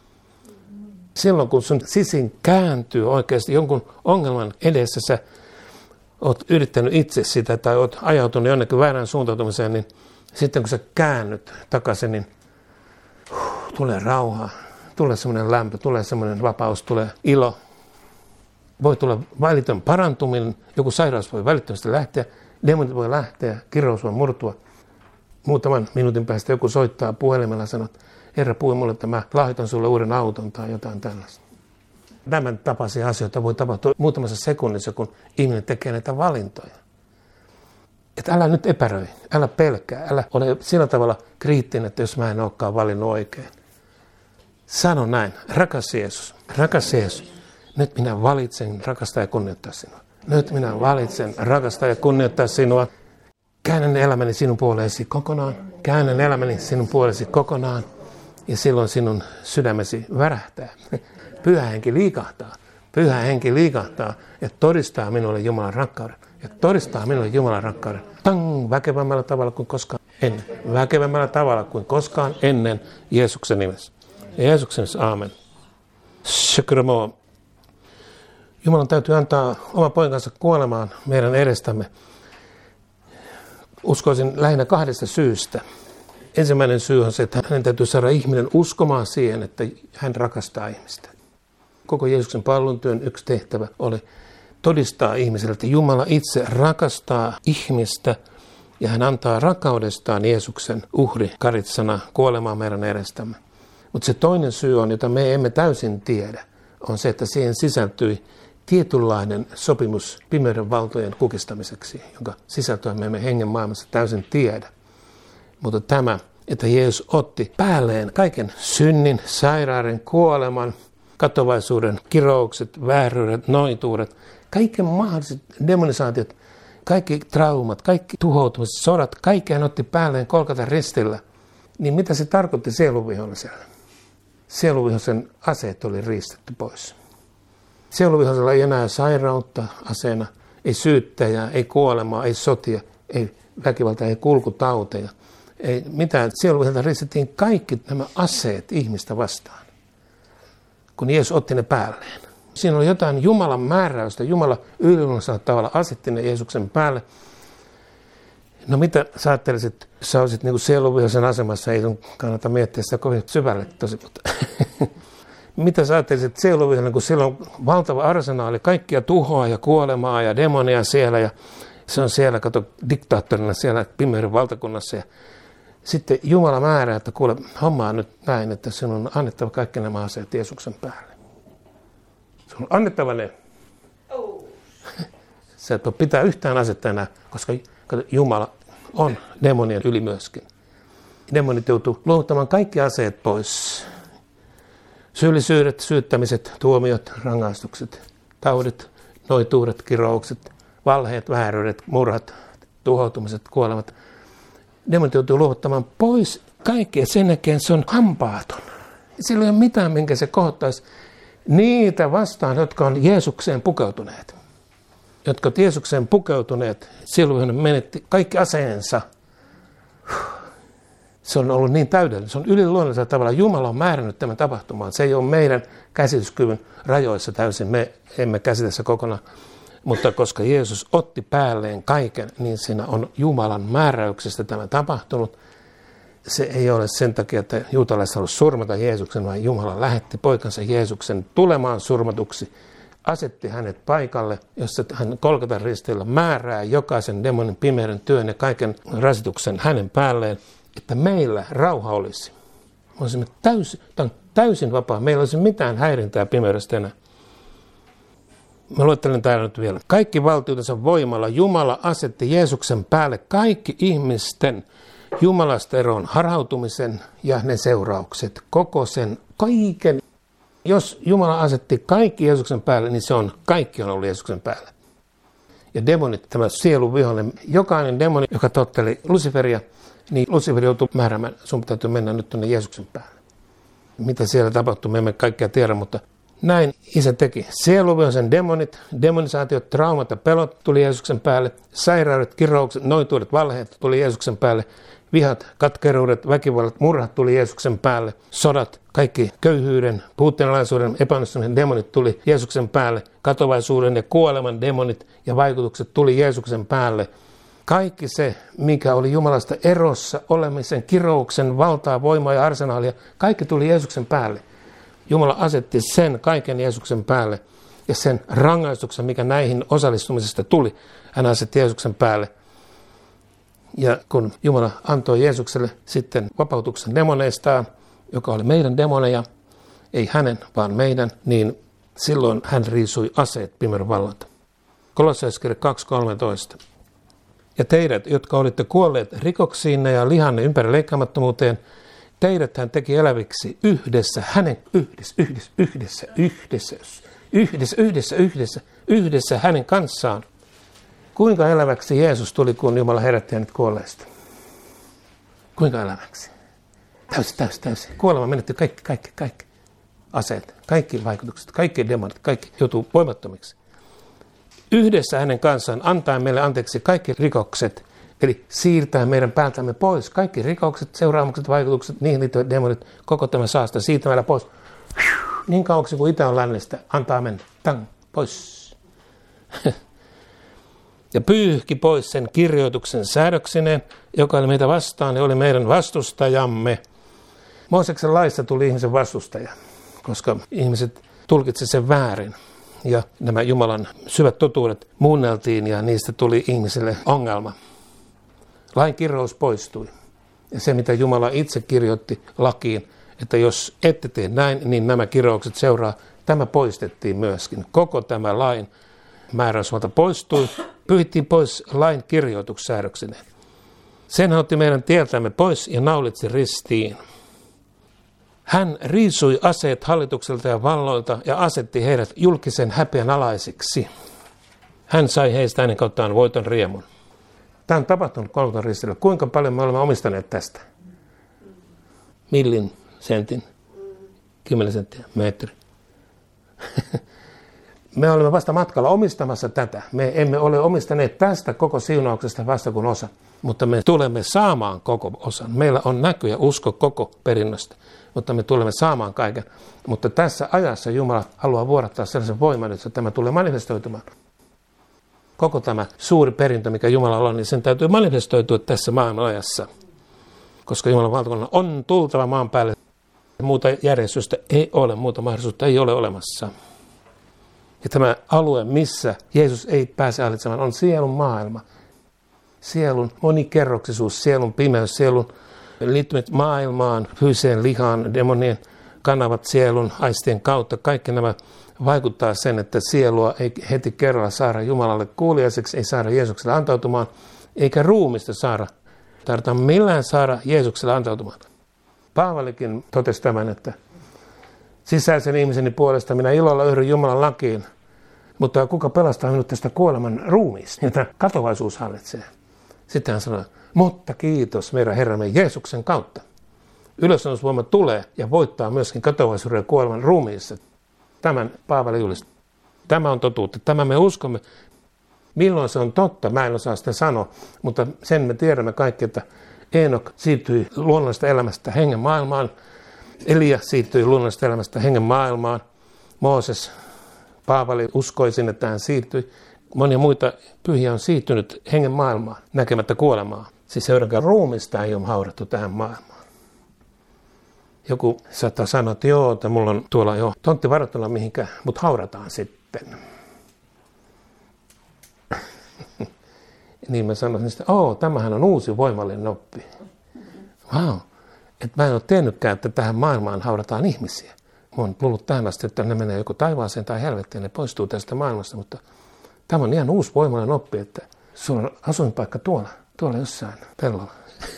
Silloin, kun sun sisin kääntyy oikeasti jonkun ongelman edessä, sä oot yrittänyt itse sitä tai oot ajautunut jonnekin väärään suuntautumiseen, niin sitten kun sä käännyt takaisin, niin huh, tulee rauha, tulee semmoinen lämpö, tulee semmoinen vapaus, tulee ilo. Voi tulla välitön parantuminen, joku sairaus voi välittömästi lähteä, demonit voi lähteä, kirous voi murtua. Muutaman minuutin päästä joku soittaa puhelimella ja sanoo, että Herra puhui mulle, että mä lahjoitan sulle uuden auton tai jotain tällaista. Tämän tapaisia asioita voi tapahtua muutamassa sekunnissa, kun ihminen tekee näitä valintoja. Että älä nyt epäröi, älä pelkää, älä ole sillä tavalla kriittinen, että jos mä en olekaan valinnut oikein. Sano näin, rakas Jeesus, rakas Jeesus, nyt minä valitsen rakastaa ja kunnioittaa sinua. Nyt minä valitsen rakastaa ja kunnioittaa sinua. Käännän elämäni sinun puoleesi kokonaan. Käännän elämäni sinun puoleesi kokonaan. Ja silloin sinun sydämesi värähtää. Pyhä henki liikahtaa. Pyhä henki liikahtaa ja todistaa minulle Jumalan rakkauden. Ja todistaa minulle Jumalan rakkauden. Tang, väkevämmällä tavalla kuin koskaan ennen. Väkevämmällä tavalla kuin koskaan ennen Jeesuksen nimessä. Ja Jeesuksen nimessä, aamen. Shakramo. Jumalan täytyy antaa oma poikansa kuolemaan meidän edestämme. Uskoisin lähinnä kahdesta syystä. Ensimmäinen syy on se, että hänen täytyy saada ihminen uskomaan siihen, että hän rakastaa ihmistä. Koko Jeesuksen palveluntyön yksi tehtävä oli todistaa ihmiselle, että Jumala itse rakastaa ihmistä ja hän antaa rakkaudestaan Jeesuksen uhri karitsana kuolemaan meidän edestämme. Mutta se toinen syy on, jota me emme täysin tiedä, on se, että siihen sisältyi tietynlainen sopimus pimeyden valtojen kukistamiseksi, jonka sisältöä me emme hengen maailmassa täysin tiedä. Mutta tämä, että Jeesus otti päälleen kaiken synnin, sairauden, kuoleman, katovaisuuden, kiroukset, vääryydet, noituudet, kaiken mahdolliset demonisaatiot, kaikki traumat, kaikki tuhoutumiset, sodat, kaikki hän otti päälleen Golgatan ristillä. Niin mitä se tarkoitti sieluviholliselle? Sieluvihollisen aseet oli riistetty pois. Sieluvihollisella ei enää sairautta aseena, ei syyttäjää, ei kuolemaa, ei sotia, ei väkivaltaa, ei kulkutauteja. Ei mitään. Sieluviholliselta riistettiin kaikki nämä aseet ihmistä vastaan, kun Jeesus otti ne päälleen. Siinä oli jotain Jumalan määräystä. Jumala yliluonnollisella tavalla asetti ne Jeesuksen päälle. No mitä sä ajattelisit, jos sä olisit niin sieluvihollisen asemassa, ei sun kannata miettiä sitä kovin syvälle tosi, mutta mitä sä ajattelisit sieluvihollinen, kun siellä on valtava arsenaali, kaikkia tuhoa ja kuolemaa ja demonia siellä ja se on siellä, kato, diktaattorina siellä pimeyden valtakunnassa ja sitten Jumala määrää, että kuule, hommaa nyt näin, että sinun on annettava kaikki nämä aseet Jeesuksen päälle. Sun on annettava ne. Oh. Sä et ole pitää yhtään asetta enää, koska kato, Jumala on demonien yli myöskin. Demonit joutuu luovuttamaan kaikki aseet pois. Syyllisyydet, syyttämiset, tuomiot, rangaistukset, taudit, noituudet, kiroukset, valheet, vääryydet, murhat, tuhoutumiset, kuolemat. Demonit joutuu luovuttamaan pois kaikki ja sen jälkeen se on hampaaton. Sillä ei ole mitään, minkä se kohottaisi. Niitä vastaan, jotka on Jeesukseen pukeutuneet. Jotka ovat Jeesukseen pukeutuneet, silloin menetti kaikki aseensa. Se on ollut niin täydellinen. Se on yliluonnollisella tavalla. Jumala on määrännyt tämän tapahtumaan. Se ei ole meidän käsityskyvyn rajoissa täysin. Me emme käsitä se kokonaan. Mutta koska Jeesus otti päälleen kaiken, niin siinä on Jumalan määräyksestä tämä tapahtunut. Se ei ole sen takia, että juutalaiset haluaisi surmata Jeesuksen, vaan Jumala lähetti poikansa Jeesuksen tulemaan surmatuksi. Asetti hänet paikalle, jossa hän Golgatan ristillä määrää jokaisen demonin pimeyden työn ja kaiken rasituksen hänen päälleen, että meillä rauha olisi. Me olisimme täysin, tämä on täysin vapaa. Meillä olisi mitään häirintää pimeydestä enää. Mä luettelen täällä nyt vielä. Kaikki valtiutensa voimalla Jumala asetti Jeesuksen päälle kaikki ihmisten Jumalasta eroon harhautumisen ja ne seuraukset. Koko sen kaiken. Jos Jumala asetti kaikki Jeesuksen päälle, niin se on, kaikki on ollut Jeesuksen päällä. Ja demonit, tämä sielun vihollinen, jokainen demoni, joka totteli Luciferia, niin Lucifer joutui määräämään, sun täytyy mennä nyt tuonne Jeesuksen päälle. Mitä siellä tapahtui, me emme kaikkea tiedä, mutta näin Isä teki. Sieluvihollisen demonit, demonisaatiot, traumat ja pelot tuli Jeesuksen päälle. Sairaudet, kiroukset, noituudet, valheet tuli Jeesuksen päälle. Vihat, katkeruudet, väkivallat, murhat tuli Jeesuksen päälle. Sodat, kaikki köyhyyden, puutteenalaisuuden, epäonnistumisen demonit tuli Jeesuksen päälle. Katovaisuuden ja kuoleman demonit ja vaikutukset tuli Jeesuksen päälle. Kaikki se, mikä oli Jumalasta erossa olemisen, kirouksen, valtaa, voimaa ja arsenaalia, kaikki tuli Jeesuksen päälle. Jumala asetti sen kaiken Jeesuksen päälle ja sen rangaistuksen, mikä näihin osallistumisesta tuli, hän asetti Jeesuksen päälle. Ja kun Jumala antoi Jeesukselle sitten vapautuksen demoneistaan, joka oli meidän demoneja, ei hänen, vaan meidän, niin silloin hän riisui aseet pimeyden vallalta. Kolossaiskirja kaksi kolmetoista. Ja teidät, jotka olitte kuolleet rikoksiinne ja lihanne ympäri leikkaamattomuuteen, teidät hän teki eläviksi yhdessä, hänen yhdessä, yhdessä, yhdessä, yhdessä, yhdessä, yhdessä, yhdessä, yhdessä hänen kanssaan. Kuinka eläväksi Jeesus tuli, kun Jumala herätti hänet kuolleista? Kuinka eläväksi? Täysi, täysi, täysi. Kuolema menetti kaikki, kaikki, kaikki aseet, kaikki vaikutukset, kaikki demonit, kaikki joutuu voimattomiksi. Yhdessä hänen kanssaan antaa meille anteeksi kaikki rikokset, eli siirtää meidän päältämme pois kaikki rikokset, seuraamukset, vaikutukset, niihin liittyvät demonit, koko tämä saasta, siitä meillä pois. Niin kauaksi kuin itä on lännestä, antaa mennä. Tang, pois. Ja pyyhki pois sen kirjoituksen säädöksineen, joka oli meitä vastaan ja oli meidän vastustajamme. Mooseksen laissa tuli ihmisen vastustaja, koska ihmiset tulkitsivat sen väärin. Ja nämä Jumalan syvät totuudet muunneltiin ja niistä tuli ihmisille ongelma. Lain kirous poistui. Ja se, mitä Jumala itse kirjoitti lakiin, että jos ette tee näin, niin nämä kiroukset seuraa. Tämä poistettiin myöskin. Koko tämä lain määräysvalta poistui. Pyyhittiin pois lain kirjoitussäädöksineen. Sen hän otti meidän tieltämme pois ja naulitsi ristiin. Hän riisui aseet hallitukselta ja valloilta ja asetti heidät julkisen häpeän alaisiksi. Hän sai heistä hänen kauttaan voiton riemun. Tämä on tapahtunut Golgatan ristillä. Kuinka paljon me olemme omistaneet tästä? Millin, sentin, kymmenen senttiä, metri. Me olemme vasta matkalla omistamassa tätä. Me emme ole omistaneet tästä koko siunauksesta vasta kuin osa, mutta me tulemme saamaan koko osan. Meillä on näky ja usko koko perinnöstä, mutta me tulemme saamaan kaiken. Mutta tässä ajassa Jumala haluaa vuodattaa sellaisen voiman, että tämä tulee manifestoitumaan. Koko tämä suuri perintö, mikä Jumalalla on, niin sen täytyy manifestoitua tässä maailman ajassa. Koska Jumalan valtakunnan on tultava maan päälle. Muuta järjestystä ei ole, muuta mahdollisuutta ei ole olemassa. Ja tämä alue, missä Jeesus ei pääse hallitsemaan, on sielun maailma. Sielun monikerroksisuus, sielun pimeys, sielun liittymät maailmaan, fyysiseen lihaan, demonien kanavat sielun aistien kautta. Kaikki nämä vaikuttaa sen, että sielua ei heti kerralla saada Jumalalle kuuliaiseksi, ei saada Jeesukselle antautumaan, eikä ruumista saada. Tarvitaan millään saada Jeesukselle antautumaan. Paavalikin totesi tämän, että sisäisen ihmiseni puolesta minä ilolla yhdyn Jumalan lakiin, mutta kuka pelastaa minut tästä kuoleman ruumiista, jota katovaisuus hallitsee. Sitten hän sanoi, mutta kiitos meidän Herramme Jeesuksen kautta. Ylösnousevoima tulee ja voittaa myöskin katovaisuuden ja kuoleman ruumiissa. Tämän Paavali julistaa. Tämä on totuutta. Tämä me uskomme. Milloin se on totta, mä en osaa sitä sanoa, mutta sen me tiedämme kaikki, että Eenok siirtyi luonnollisesta elämästä hengen maailmaan. Elia siirtyi luonnollisesta elämästä hengen maailmaan. Mooses, Paavali uskoisin, että hän siirtyi. Monia muita pyhiä on siirtynyt hengen maailmaan näkemättä kuolemaa. Siis seuraavakaan ruumista ei ole haudattu tähän maailmaan. Joku saattaa sanoa, että joo, että mulla on tuolla jo tontti varattuna mihinkä, mutta haudataan sitten. Niin mä sanoisin, että oo, tämähän on uusi voimallinen oppi. Wow. Että mä en ole tiennytkään, että tähän maailmaan haudataan ihmisiä. Mä oon luullut tähän asti, että ne menee joko taivaaseen tai helvettiin, ne poistuu tästä maailmasta, mutta tämä on ihan uusi voimallinen oppi, että sulla on asuinpaikka tuolla, tuolla jossain pellolla.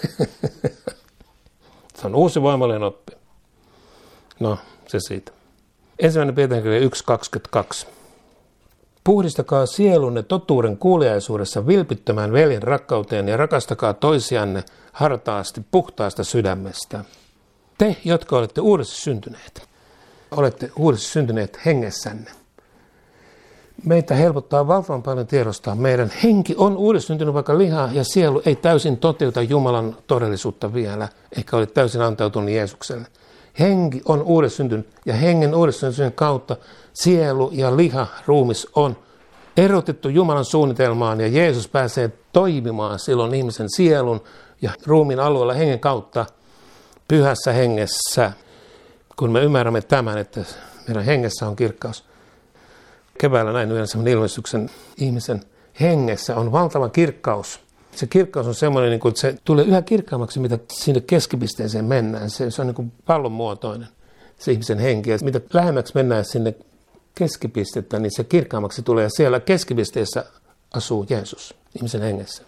Se on uusi voimallinen oppi. No, se siitä. Ensimmäinen Pietarin yksi kaksikymmentäkaksi. Puhdistakaa sielunne totuuden kuuliaisuudessa vilpittömään veljen rakkauteen ja rakastakaa toisianne hartaasti puhtaasta sydämestä. Te, jotka olette uudessa syntyneet, olette uudessa syntyneet hengessänne. Meitä helpottaa valtavan paljon tiedostaa. Meidän henki on uudessa syntynyt, vaikka liha ja sielu ei täysin toteuta Jumalan todellisuutta vielä, eikä ole täysin antautunut Jeesukselle. Henki on uudessa syntynyt ja hengen uudessa syntymisen kautta sielu ja liha, ruumis on erotettu Jumalan suunnitelmaan ja Jeesus pääsee toimimaan silloin ihmisen sielun ja ruumiin alueella hengen kautta pyhässä hengessä. Kun me ymmärrämme tämän, että meidän hengessä on kirkkaus. Keväällä näin yhden sellainen ilmestyksen ihmisen hengessä on valtava kirkkaus. Se kirkkaus on semmoinen, että se tulee yhä kirkkaammaksi, mitä sinne keskipisteeseen mennään. Se, se on niin kuin pallon muotoinen, se ihmisen henki. Ja mitä lähemmäksi mennään sinne keskipistettä, niin se kirkkaammaksi tulee. Ja siellä keskipisteessä asuu Jeesus ihmisen hengessä.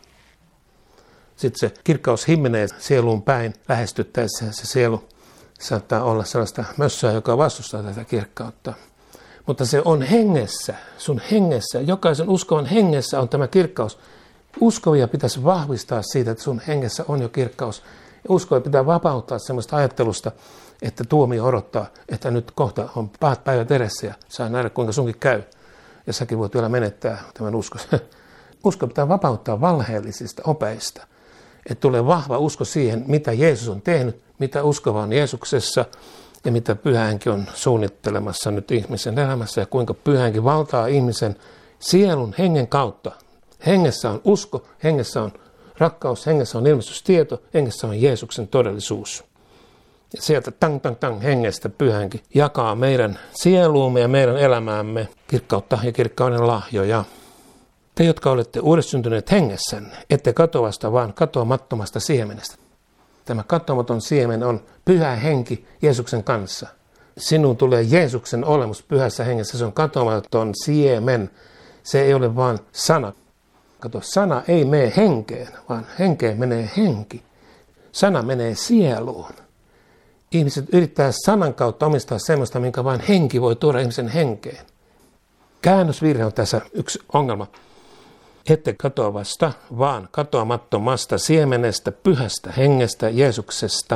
Sitten se kirkkaus himmenee sieluun päin lähestyttäessä. Se sielu saattaa olla sellaista mössöä, joka vastustaa tätä kirkkautta. Mutta se on hengessä, sun hengessä, jokaisen uskovan hengessä on tämä kirkkaus. Uskovia pitäisi vahvistaa siitä, että sun hengessä on jo kirkkaus. Ja uskovia pitää vapauttaa sellaista ajattelusta, että tuomio odottaa, että nyt kohta on pahat päivät edessä ja saa nähdä kuinka sunkin käy. Ja säkin voit vielä menettää tämän uskon. Usko pitää vapauttaa valheellisista opeista. Että tulee vahva usko siihen, mitä Jeesus on tehnyt, mitä uskova on Jeesuksessa ja mitä Pyhä Henki on suunnittelemassa nyt ihmisen elämässä ja kuinka Pyhä Henki valtaa ihmisen sielun hengen kautta. Hengessä on usko, hengessä on rakkaus, hengessä on ilmestystieto, hengessä on Jeesuksen todellisuus. Ja sieltä tang tang tang hengestä Pyhä Henki jakaa meidän sieluumme ja meidän elämäämme kirkkautta ja kirkkauden lahjoja. Te, jotka olette uudessa syntyneet hengessänne, ette katoavasta, vaan katoamattomasta siemenestä. Tämä katoamaton siemen on Pyhä Henki Jeesuksen kanssa. Sinun tulee Jeesuksen olemus pyhässä hengessä. Se on katoamaton siemen. Se ei ole vain sana. Kato, sana ei mene henkeen, vaan henkeen menee henki. Sana menee sieluun. Ihmiset yrittää sanan kautta omistaa semmoista, minkä vain henki voi tuoda ihmisen henkeen. Käännösvirhe on tässä yksi ongelma. Ette katoavasta, vaan katoamattomasta siemenestä, pyhästä hengestä, Jeesuksesta,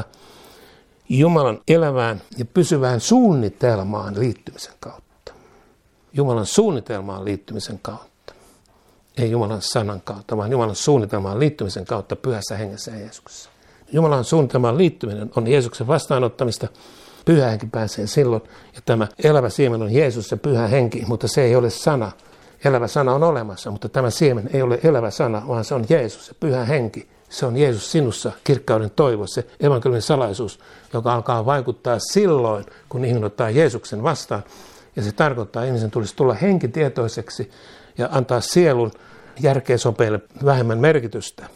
Jumalan elävään ja pysyvään suunnitelmaan liittymisen kautta. Jumalan suunnitelmaan liittymisen kautta. Ei Jumalan sanan kautta, vaan Jumalan suunnitelmaan liittymisen kautta pyhässä hengessä ja Jeesuksessa. Jumalan suunnitelmaan liittyminen on Jeesuksen vastaanottamista. Pyhä Henki pääsee silloin, ja tämä elävä siemen on Jeesus ja Pyhä Henki, mutta se ei ole sana. Elävä sana on olemassa, mutta tämä siemen ei ole elävä sana, vaan se on Jeesus ja Pyhä Henki. Se on Jeesus sinussa, kirkkauden toivo, se evankeliumin salaisuus, joka alkaa vaikuttaa silloin, kun ihminen ottaa Jeesuksen vastaan. Ja se tarkoittaa, että ihmisen tulisi tulla henkitietoiseksi ja antaa sielun järkeensopeille vähemmän merkitystä.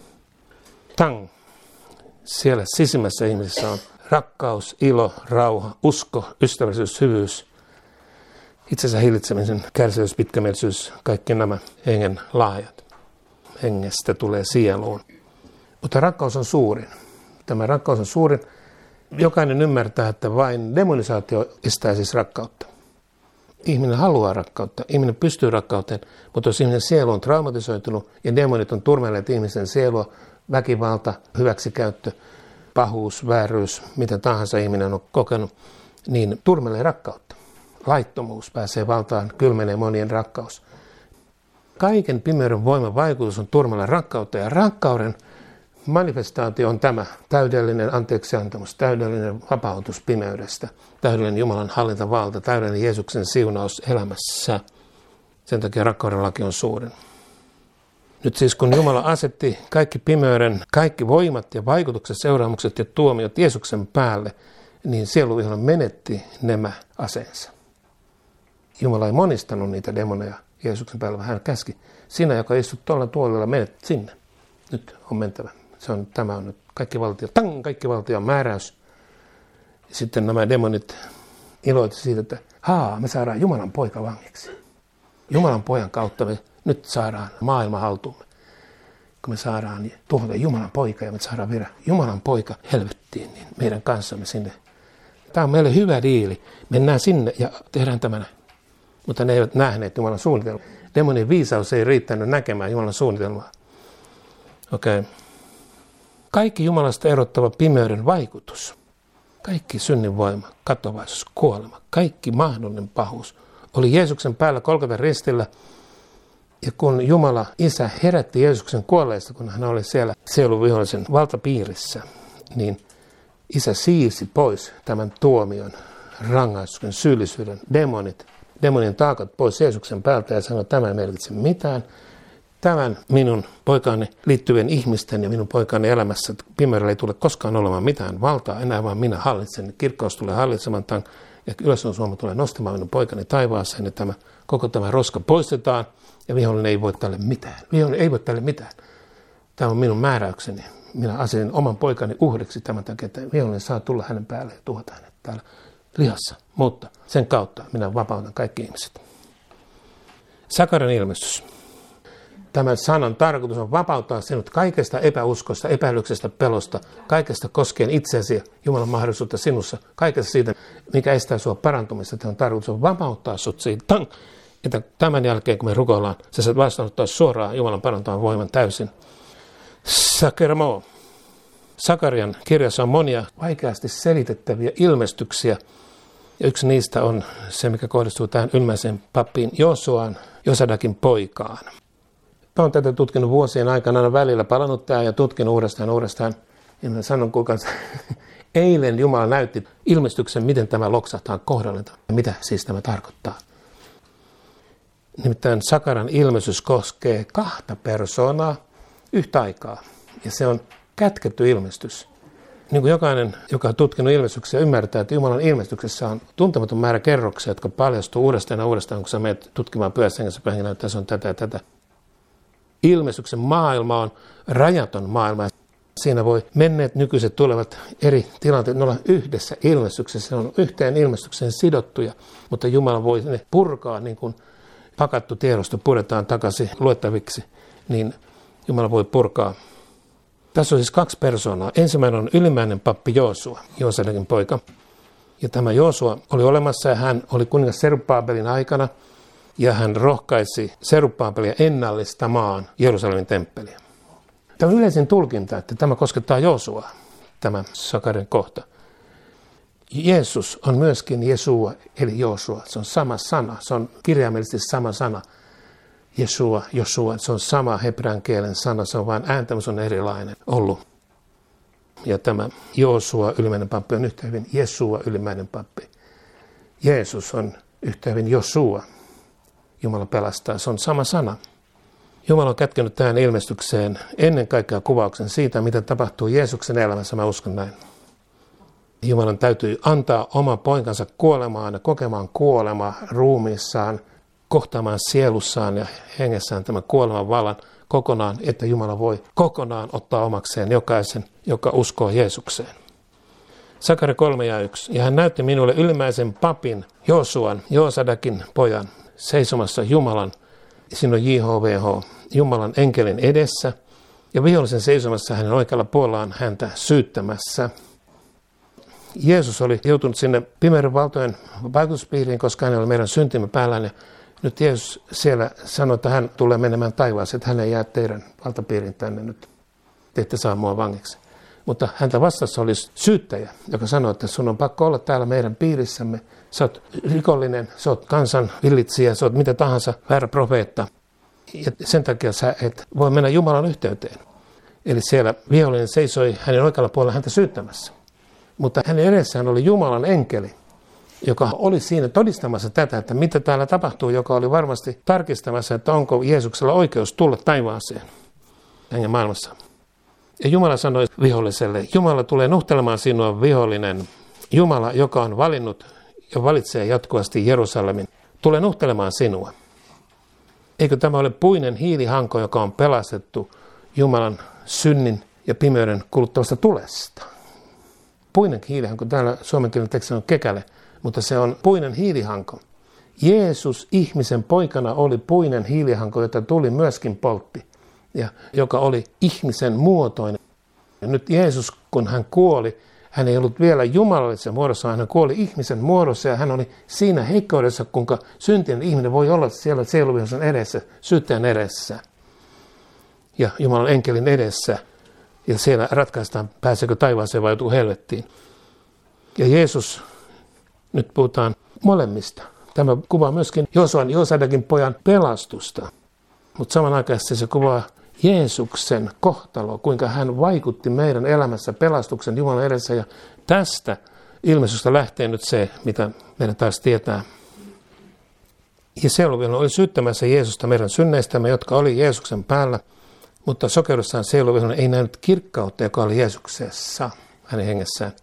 Tang. Siellä sisimmässä ihmisessä on rakkaus, ilo, rauha, usko, ystävällisyys, hyvyys, itsensä hillitsemisen, kärsivyys, pitkämielisyys, kaikki nämä hengen lahjat. Hengestä tulee sieluun. Mutta rakkaus on suurin. Tämä rakkaus on suurin. Jokainen ymmärtää, että vain demonisaatio estää siis rakkautta. Ihminen haluaa rakkautta, ihminen pystyy rakkauteen, mutta jos ihminen sielu on traumatisoitunut ja demonit on turmelleet ihmisen sielua, väkivalta, hyväksikäyttö, pahuus, vääryys, mitä tahansa ihminen on kokenut, niin turmelee rakkautta. laittomuus pääsee valtaan, kylmenee monien rakkaus. Kaiken pimeyden voiman vaikutus on turmella rakkautta, ja rakkauden manifestaatio on tämä täydellinen anteeksiantamus, täydellinen vapautus pimeydestä, täydellinen Jumalan hallintavalta, täydellinen Jeesuksen siunaus elämässä. Sen takia rakkauden laki on suurin. Nyt siis kun Jumala asetti kaikki pimeyden, kaikki voimat ja vaikutukset, seuraamukset ja tuomiot Jeesuksen päälle, niin sieluvihollinen menetti nämä aseensa. Jumala ei monistanut niitä demoneja Jeesuksen päällä, vaan hän käski. Sinä, joka istut tuolla tuolilla, menet sinne. Nyt on mentävä. Se on, tämä on nyt kaikki valtio. Tang, kaikki valtio on määräys. Ja sitten nämä demonit iloivat siitä, että haa, me saadaan Jumalan poika vangiksi. Jumalan pojan kautta me nyt saadaan maailma haltuumme. Kun me saadaan tuhota Jumalan poika ja me saadaan viedä Jumalan poika helvettiin, niin meidän kanssamme sinne. Tämä on meille hyvä diili. Mennään sinne ja tehdään tämä näin. Mutta ne eivät nähneet Jumalan suunnitelmaa. Demonin viisaus ei riittänyt näkemään Jumalan suunnitelmaa. Okei. Okay. Kaikki Jumalasta erottava pimeyden vaikutus, kaikki synnin voima, katovaisuus, kuolema, kaikki mahdollinen pahuus oli Jeesuksen päällä Golgatan ristillä. Ja kun Jumala Isä herätti Jeesuksen kuolleista, kun hän oli siellä sieluvihollisen valtapiirissä, niin Isä siirsi pois tämän tuomion, rangaistuksen, syyllisyyden, demonit, demonien taakat pois Jeesuksen päältä ja sanoi, että tämä ei merkitse mitään. Tämän minun poikaani liittyvien ihmisten ja minun poikaani elämässä pimeydellä ei tule koskaan olemaan mitään valtaa, enää vaan minä hallitsen. Kirkkaus tulee hallitsemaan tämän ja ylösnousuvoima tulee nostamaan minun poikani taivaaseen ja tämä, koko tämä roska poistetaan ja vihollinen ei voi tälle mitään. Vihollinen ei voi tälle mitään. Tämä on minun määräykseni. Minä asetin oman poikani uhriksi tämän takia, että vihollinen saa tulla hänen päälle ja tuhota hänet täällä lihassa. Mutta sen kautta minä vapautan kaikki ihmiset. Sakarian ilmestys. Tämän sanan tarkoitus on vapauttaa sinut kaikesta epäuskosta, epäilyksestä, pelosta, kaikesta koskien itseäsi, Jumalan mahdollisuutta sinussa, kaikesta siitä, mikä estää sinua parantumista. Tämä on tarkoitus on vapauttaa sinut siitä, että tämän jälkeen, kun me rukoillaan, sä saat vastaanottaa suoraan Jumalan parantavan voiman täysin. Sakermo. Sakarian kirjassa on monia vaikeasti selitettäviä ilmestyksiä, ja yksi niistä on se, mikä kohdistuu tähän ylmäiseen pappiin Joosuaan, Josadakin poikaan. Mä oon tätä tutkinut vuosien aikana aina välillä, palannut tähän ja tutkinut uudestaan uudestaan. Ja mä sanon, kuinka eilen Jumala näytti ilmestyksen, miten tämä loksahtaa kohdalle. Mitä siis tämä tarkoittaa? Nimittäin Sakarian ilmestys koskee kahta persoonaa yhtä aikaa. Ja se on kätketty ilmestys. Niin kuin jokainen, joka on tutkinut ilmestyksiä, ymmärtää, että Jumalan ilmestyksessä on tuntematon määrä kerroksia, jotka paljastuu uudestaan ja uudestaan, kun sä menet tutkimaan pyhässä hengessä päihinä, että tässä on tätä ja tätä. Ilmestyksen maailma on rajaton maailma. Siinä voi menneet, nykyiset, tulevat eri tilanteet. Ne olla yhdessä ilmestyksessä. Ne on yhteen ilmestykseen sidottuja, mutta Jumala voi ne purkaa, niin kuin pakattu tiedosto puretaan takaisin luettaviksi, niin Jumala voi purkaa. Tässä on siis kaksi persoonaa. Ensimmäinen on ylimmäinen pappi Joosua, Joosadakin poika. Ja tämä Joosua oli olemassa ja hän oli kuningas Serubabelin aikana. Ja hän rohkaisi Serubabelia ennallistamaan Jerusalemin temppeliä. Tämä on yleisin tulkinta, että tämä koskettaa Joosuaa, tämä Sakarian kohta. Jeesus on myöskin Jesua, eli Joosua. Se on sama sana, se on kirjaimellisesti sama sana. Jesua, Josua, se on sama hebrean kielen sana, se on vain ääntämys on erilainen ollut. Ja tämä Joosua, ylimmäinen pappi, on yhtä hyvin Jesua, ylimmäinen pappi. Jeesus on yhtä hyvin Josua. Jumala pelastaa. Se on sama sana. Jumala on kätkenyt tähän ilmestykseen ennen kaikkea kuvauksen siitä, mitä tapahtuu Jeesuksen elämässä. Mä uskon näin. Jumalan täytyy antaa oma poikansa kuolemaan ja kokemaan kuolema ruumiissaan, kohtaamaan sielussaan ja hengessään tämän kuoleman vallan kokonaan, että Jumala voi kokonaan ottaa omakseen jokaisen, joka uskoo Jeesukseen. Sakari kolme ja yksi. Ja hän näytti minulle ylimmäisen papin, Joosuan, Joosadakin pojan, seisomassa Jumalan, siinä on J H V H, Jumalan enkelin edessä, ja vihollisen seisomassa hänen oikealla puolellaan häntä syyttämässä. Jeesus oli joutunut sinne pimeyden valtojen vaikutuspiiriin, koska hän oli meidän syntimme päällään, ja nyt Jeesus siellä sanoi, että hän tulee menemään taivaaseen, että hän ei jää teidän valtapiiriin tänne nyt, te ette saa mua vangiksi. Mutta häntä vastassa oli syyttäjä, joka sanoi, että sun on pakko olla täällä meidän piirissämme, sä oot rikollinen, sä oot kansan villitsijä, sä oot mitä tahansa, väärä profeetta. Ja sen takia sä et voi mennä Jumalan yhteyteen. Eli siellä vihollinen seisoi hänen oikealla puolella häntä syyttämässä. Mutta hänen edessään oli Jumalan enkeli, joka oli siinä todistamassa tätä, että mitä täällä tapahtuu, joka oli varmasti tarkistamassa, että onko Jeesuksella oikeus tulla taivaaseen hengen maailmassa. Ja Jumala sanoi viholliselle, Jumala tulee nuhtelemaan sinua vihollinen. Jumala, joka on valinnut ja valitsee jatkuvasti Jerusalemin, tulee nuhtelemaan sinua. Eikö tämä ole puinen hiilihanko, joka on pelastettu Jumalan synnin ja pimeyden kuluttavasta tulesta? Puinen hiilihanko, täällä suomenkielinen teksti on kekäle, mutta se on puinen hiilihanko. Jeesus ihmisen poikana oli puinen hiilihanko, jota tuli myöskin poltti, ja joka oli ihmisen muotoinen. Ja nyt Jeesus, kun hän kuoli, hän ei ollut vielä jumalallisessa muodossa, hän kuoli ihmisen muodossa ja hän oli siinä heikkoudessa, kuinka syntinen ihminen voi olla siellä sieluvihollisen edessä, syyttäjän edessä ja Jumalan enkelin edessä. Ja siellä ratkaistaan, pääseekö taivaaseen vai joutuu helvettiin. Ja Jeesus, nyt puhutaan molemmista. Tämä kuvaa myöskin Josuan, Josadakin pojan pelastusta, mutta samanaikaisesti se kuvaa Jeesuksen kohtalo, kuinka hän vaikutti meidän elämässä pelastuksen Jumalan edessä. Ja tästä ilmestystä lähtee nyt se, mitä meidän taas tietää. Ja sieluvihollinen oli syyttämässä Jeesusta meidän synneistämme, jotka oli Jeesuksen päällä, mutta sokeudessaan sieluvihollinen ei nähnyt kirkkautta, joka oli Jeesuksessa, hänen hengessään.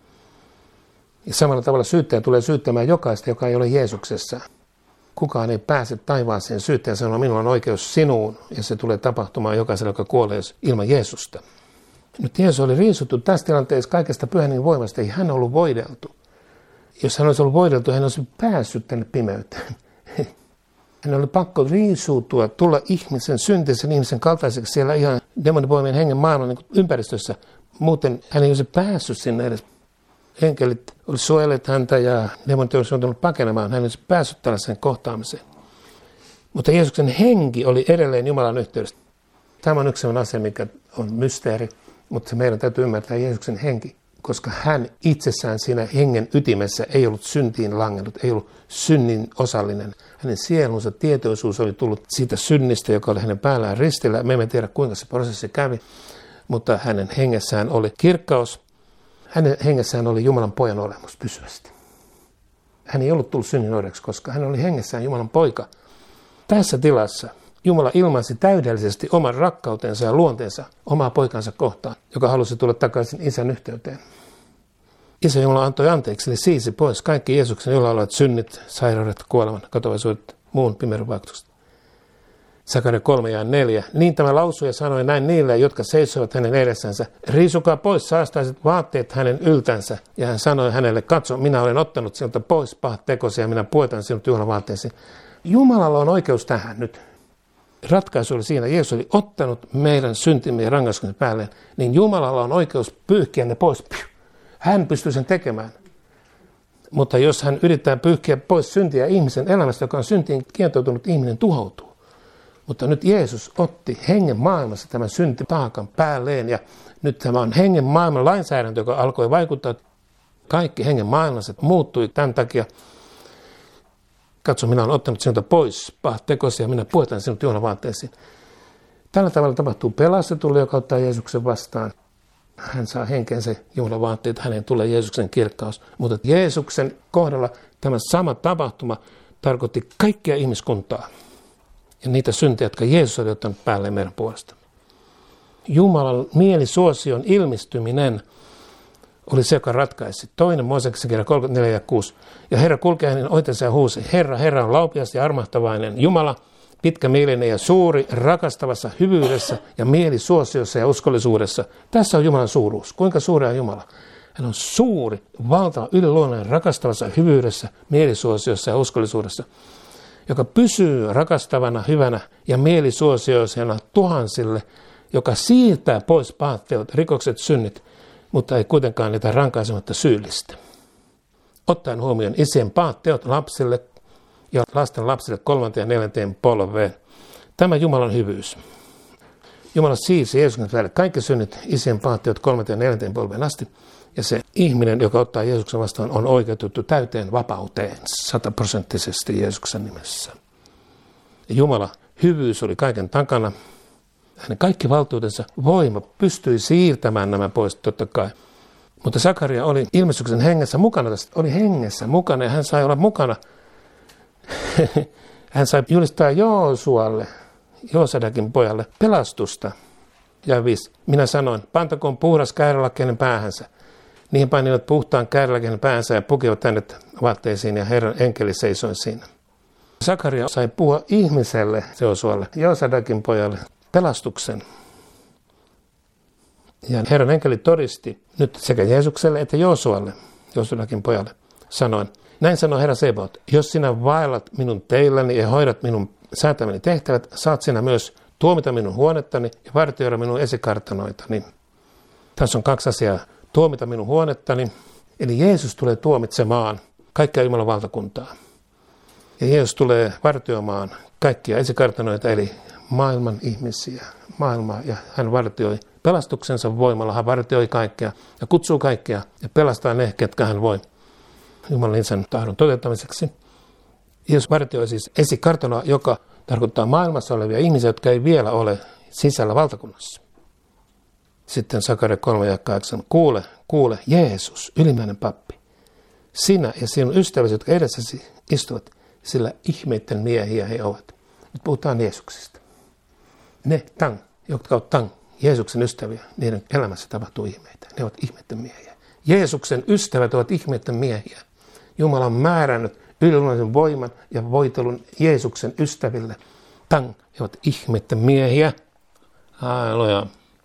Ja samalla tavalla syyttäjä tulee syyttämään jokaista, joka ei ole Jeesuksessa. Kukaan ei pääse taivaaseen, syyttäjä sanoo, minulla on oikeus sinuun, ja se tulee tapahtumaan jokaiselle, joka kuolee ilman Jeesusta. Nyt Jeesus oli riisuttu tässä tilanteessa kaikesta pyhän hengen voimasta, ei hän ollut voideltu. Jos hän olisi ollut voideltu, hän olisi päässyt tänne pimeyteen. Hän oli pakko riisuutua, tulla ihmisen, syntisen ihmisen kaltaiseksi siellä ihan demonivoimien hengen maailman niin ympäristössä. Muuten hän ei olisi päässyt sinne edes. Enkelit olisi suojelleet häntä ja demonit olisi joutunut pakenemaan. Hän olisi päässyt tällaiseen kohtaamiseen. Mutta Jeesuksen henki oli edelleen Jumalan yhteydessä. Tämä on yksi sellainen asia, mikä on mysteeri, mutta meidän täytyy ymmärtää Jeesuksen henki, koska hän itsessään siinä hengen ytimessä ei ollut syntiin langennut, ei ollut synnin osallinen. Hänen sielunsa tietoisuus oli tullut siitä synnistä, joka oli hänen päällään ristillä. Me emme tiedä, kuinka se prosessi kävi, mutta hänen hengessään oli kirkkaus. Hänen hengessään oli Jumalan pojan olemus pysyvästi. Hän ei ollut tullut synnin oireksi, koska hän oli hengessään Jumalan poika. Tässä tilassa Jumala ilmaisi täydellisesti oman rakkautensa ja luonteensa omaa poikansa kohtaan, joka halusi tulla takaisin isän yhteyteen. Isä Jumala antoi anteeksi, eli siisi pois kaikki Jeesuksen, jolla olevat synnit, sairaudet, kuoleman, katoavaisuudet, muun pimeyden vaikutukset. Sakaria kolme ja neljä. Niin tämä lausui ja sanoi näin niille, jotka seisoivat hänen edessänsä. Riisukaa pois saastaiset vaatteet hänen yltänsä. Ja hän sanoi hänelle, katso, minä olen ottanut sinulta pois pahat tekosi ja minä puetan sinut juhlavaatteesi. Jumalalla on oikeus tähän nyt. Ratkaisu oli siinä, Jeesus oli ottanut meidän syntimme ja rangaistuksen päälleen, niin Jumalalla on oikeus pyyhkiä ne pois. Hän pystyy sen tekemään. Mutta jos hän yrittää pyyhkiä pois syntiä ihmisen elämästä, joka on syntiin kietoutunut, ihminen tuhoutuu. Mutta nyt Jeesus otti hengen maailmassa tämän syntitaakan päälleen ja nyt tämä on hengen maailman lainsäädäntö, joka alkoi vaikuttaa. Kaikki hengen maailmassa muuttui tämän takia. Katso, minä olen ottanut sinulta pois pahat tekosi ja minä puetan sinut juhlavaatteisiin. Tällä tavalla tapahtuu pelastetulle, joka ottaa Jeesuksen vastaan. Hän saa henkensä juhlavaatteet, hänen tulee Jeesuksen kirkkaus. Mutta Jeesuksen kohdalla tämä sama tapahtuma tarkoitti kaikkia ihmiskuntaa. Ja niitä syntejä, jotka Jeesus oli ottanut päälle meidän puolesta. Jumalan mielisuosion ilmestyminen oli se, joka ratkaisi. Toinen Mooseksen kirja kolmekymmentäneljä ja kuusi. Ja Herra kulkee hänen oitensa ja huusi. Herra, Herra on laupias ja armahtavainen Jumala, pitkämielinen ja suuri, rakastavassa hyvyydessä ja mielisuosiossa ja uskollisuudessa. Tässä on Jumalan suuruus. Kuinka suuri on Jumala? Hän on suuri, valtava, yliluonnollinen, rakastavassa hyvyydessä, mielisuosiossa ja uskollisuudessa, joka pysyy rakastavana, hyvänä ja mielisuosioisena tuhansille, joka siirtää pois pahat teot, rikokset, synnit, mutta ei kuitenkaan niitä rankaisematta syyllistä. Ottaen huomioon isien pahat teot lapsille ja lasten lapsille kolmanteen ja neljänteen polveen. Tämä Jumalan hyvyys. Jumala siirsi Jeesuksen päälle kaikki synnit, isien pahat teot kolmanteen ja neljänteen polveen asti. Ja se ihminen, joka ottaa Jeesuksen vastaan, on oikeutettu täyteen vapauteen sataprosenttisesti Jeesuksen nimessä. Ja Jumala hyvyys oli kaiken takana. Hänen kaikki valtuutensa voima pystyi siirtämään nämä pois totta kai. Mutta Sakaria oli ilmestyksen hengessä mukana, tästä oli hengessä mukana ja hän sai olla mukana. Hän sai julistaa Joosualle, Joosadakin pojalle, pelastusta. Ja viisi. Minä sanoin, pantakoon puhdas käärälakkeinen päähänsä. Niihin painivat puhtaan käärälakkeinen päähänsä ja pukivat hänet vaatteisiin ja Herran enkeli seisoi siinä. Sakaria sai puhua ihmiselle, Joosualle, Joosadakin pojalle, pelastuksen. Ja Herran enkeli todisti nyt sekä Jeesukselle että Joosualle, Joosadakin pojalle, sanoin, näin sanoi Herra Sebaot, jos sinä vaellat minun teilläni ja hoidat minun säätämäni tehtävät, saat sinä myös tuomita minun huonettani ja vartioida minun esikartanoitani. Tässä on kaksi asiaa. Tuomita minun huonettani, eli Jeesus tulee tuomitsemaan kaikkia Jumalan valtakuntaa. Ja Jeesus tulee vartioimaan kaikkia esikartanoita, eli maailman ihmisiä, maailmaa, ja hän vartioi pelastuksensa voimalla, hän vartioi kaikkea ja kutsuu kaikkea ja pelastaa ne, ketkä hän voi Jumalan isän tahdon toteuttamiseksi. Jeesus vartioi siis esikartanoa, joka tarkoittaa maailmassa olevia ihmisiä, jotka ei vielä ole sisällä valtakunnassa. Sitten Sakaria kolme ja kahdeksan. Kuule, kuule, Jeesus, ylimmäinen pappi, sinä ja sinun ystäväsi, jotka edessäsi istuvat, sillä ihmeiden miehiä he ovat. Nyt puhutaan Jeesuksesta. Ne tang, jotka ovat tang, Jeesuksen ystäviä, niiden elämässä tapahtuu ihmeitä. Ne ovat ihmeiden miehiä. Jeesuksen ystävät ovat ihmeiden miehiä. Jumala on määrännyt yliluonnollisen voiman ja voitelun Jeesuksen ystäville. Tang, he ovat ihmeiden miehiä. Halleluja.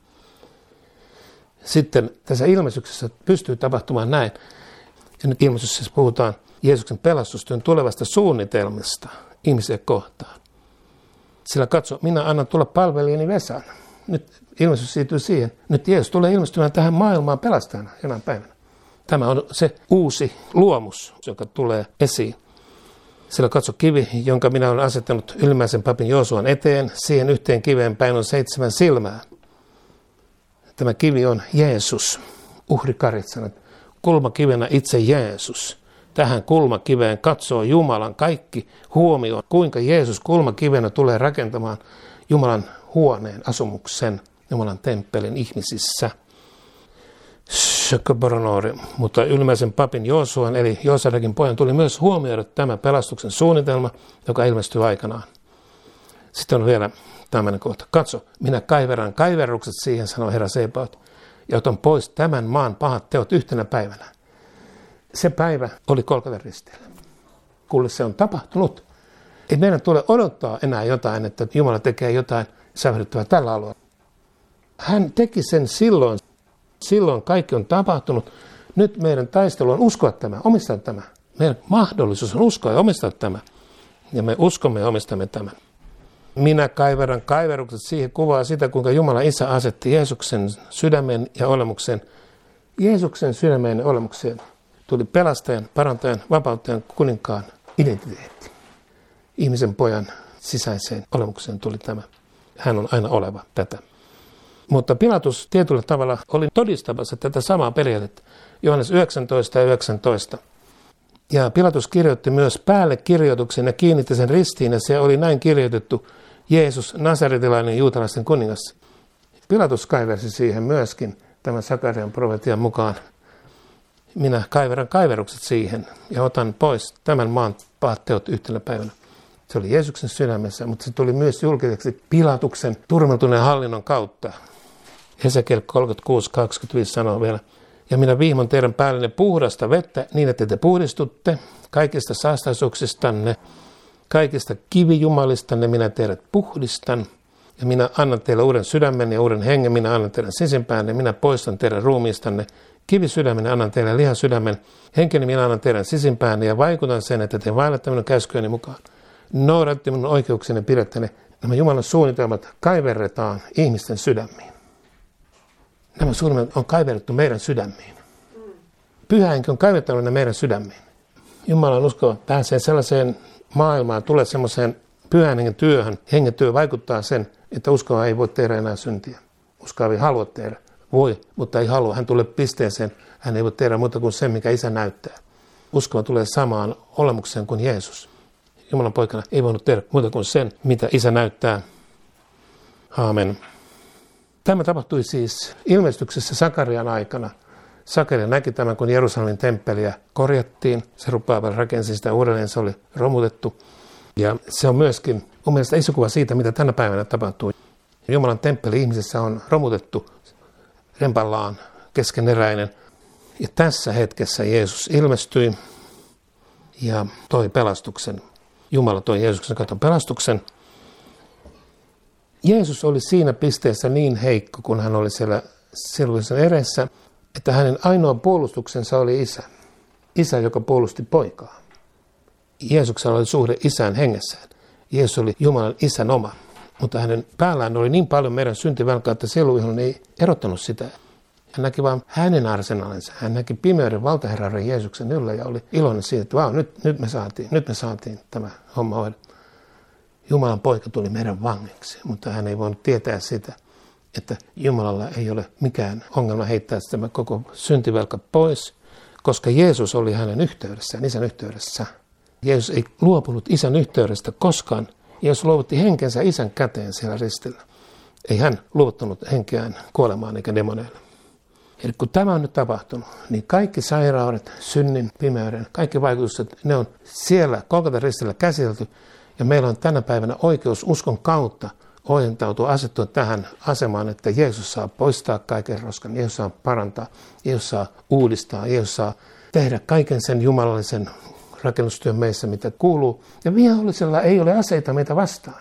Sitten tässä ilmestyksessä pystyy tapahtumaan näin. Ja nyt ilmestyksessä puhutaan Jeesuksen pelastustyön tulevasta suunnitelmista ihmisiä kohtaan. Sillä katso, minä annan tulla palvelijani Vesan. Nyt ilmestys siirtyy siihen. Nyt Jeesus tulee ilmestymään tähän maailmaan pelastajana jonain päivänä. Tämä on se uusi luomus, joka tulee esiin. Sillä katso kivi, jonka minä olen asettanut ylimmäisen papin Joosuan eteen. Siihen yhteen kiveen päin on seitsemän silmää. Tämä kivi on Jeesus, uhrikaritsanat. Kulmakivenä itse Jeesus. Tähän kulmakiveen katsoo Jumalan kaikki huomioon, kuinka Jeesus kulmakivenä tulee rakentamaan Jumalan huoneen, asumuksen, Jumalan temppelin ihmisissä. Mutta ylimmäisen papin Joosuan eli Joosadakin pojan tuli myös huomioida tämä pelastuksen suunnitelma, joka ilmestyy aikanaan. Sitten on vielä tämmöinen kohta. Katso, minä kaiveran kaiverrukset siihen, sanoi Herra Sebaot, ja otan pois tämän maan pahat teot yhtenä päivänä. Se päivä oli Golgotan risteillä. Kuule, se on tapahtunut. Ei meidän tule odottaa enää jotain, että Jumala tekee jotain sävähdyttävää tällä alueella. Hän teki sen silloin. Silloin kaikki on tapahtunut. Nyt meidän taistelu on uskoa tämä, omistaa tämä. Meidän mahdollisuus on uskoa ja omistaa tämä. Ja me uskomme ja omistamme tämän. Minä kaiveran kaiverukset siihen kuvaa sitä, kuinka Jumala Isä asetti Jeesuksen sydämen ja olemuksen. Jeesuksen sydämen ja olemukseen tuli pelastajan, parantajan, vapauttajan, kuninkaan identiteetti. Ihmisen pojan sisäiseen olemukseen tuli tämä. Hän on aina oleva tätä. Mutta Pilatus tietyllä tavalla oli todistamassa tätä samaa periaatetta. Johannes yhdeksäntoista ja yhdeksäntoista. Ja Pilatus kirjoitti myös päälle kirjoituksen ja kiinnitti sen ristiin, ja se oli näin kirjoitettu: Jeesus, nasaretilainen juutalaisten kuningas. Pilatus kaiversi siihen myöskin tämän Sakarian profetian mukaan. Minä kaiveran kaiverukset siihen ja otan pois tämän maan pahat teot yhtenä päivänä. Se oli Jeesuksen sydämessä, mutta se tuli myös julkiseksi Pilatuksen turmeltuneen hallinnon kautta. Hesekiel kolmekymmentäkuusi kaksikymmentäviisi sanoo vielä: ja minä vihmon teidän päällenne puhdasta vettä niin, että te puhdistutte kaikista saastaisuuksistanne, kaikista kivijumalistanne minä teidät puhdistan. Ja minä annan teille uuden sydämen ja uuden hengen, minä annan teidän sisimpäänne, minä poistan teidän ruumiistanne. Kivisydämen annan teille lihasydämen, henkeni minä annan teidän sisimpäänne ja vaikutan sen, että te vaellette minun käskyjeni mukaan. Noudatte minun oikeukseni ja pidätte ne. Nämä Jumalan suunnitelmat kaiverretaan ihmisten sydämiin. Nämä suunnitelmat on kaiverrettu meidän sydämiin. Pyhä henki on kaivertanut ne meidän sydämiin. Jumalan usko pääsee sellaiseen maailmaan, tulee semmoiseen pyhän hengen työhön. Hengen työ vaikuttaa sen, että uskoa ei voi tehdä enää syntiä. Uskoa ei halua tehdä. Voi, mutta ei halua. Hän tulee pisteeseen. Hän ei voi tehdä muuta kuin sen, mikä Isä näyttää. Uskova tulee samaan olemukseen kuin Jeesus. Jumalan poikana ei voinut tehdä muuta kuin sen, mitä Isä näyttää. Aamen. Tämä tapahtui siis ilmestyksessä Sakarian aikana. Sakaria näki tämän, kun Jerusalemin temppeliä korjattiin. Serubbabel rakensi sitä uudelleen, se oli romutettu. Ja se on myöskin mun mielestä iso kuva siitä, mitä tänä päivänä tapahtuu. Jumalan temppeli ihmisessä on romutettu rempallaan, keskeneräinen. Ja tässä hetkessä Jeesus ilmestyi ja toi pelastuksen. Jumala toi Jeesuksen kautta pelastuksen. Jeesus oli siinä pisteessä niin heikko, kun hän oli siellä silloisen edessä, että hänen ainoa puolustuksensa oli Isä. Isä, joka puolusti poikaa. Jeesuksella oli suhde Isään hengessään. Jeesus oli Jumalan Isän oma, mutta hänen päällään oli niin paljon meidän syntivelkaa, että sieluvihollinen ei erottanut sitä. Hän näki vain hänen arsenaalinsa. Hän näki pimeyden valtaherran Jeesuksen yllä ja oli iloinen siitä, että vau, nyt, nyt me saatiin, nyt me saatiin tämä homma hoida. Jumalan poika tuli meidän vangiksi, mutta hän ei voinut tietää sitä, että Jumalalla ei ole mikään ongelma heittää tämä koko syntivelka pois, koska Jeesus oli hänen yhteydessään, Isän yhteydessä. Jeesus ei luopunut Isän yhteydestä koskaan. Jeesus luovutti henkensä Isän käteen siellä ristillä. Ei hän luovuttanut henkeään kuolemaan eikä demoneille. Eli kun tämä on nyt tapahtunut, niin kaikki sairaudet, synnin, pimeyden, kaikki vaikutukset, ne on siellä Golgatan ristillä käsitelty. Ja meillä on tänä päivänä oikeus uskon kautta ojentautua, asettua tähän asemaan, että Jeesus saa poistaa kaiken roskan, Jeesus saa parantaa, Jeesus saa uudistaa, Jeesus saa tehdä kaiken sen jumalallisen rakennustyön meissä, mitä kuuluu. Ja vihollisella ei ole aseita meitä vastaan.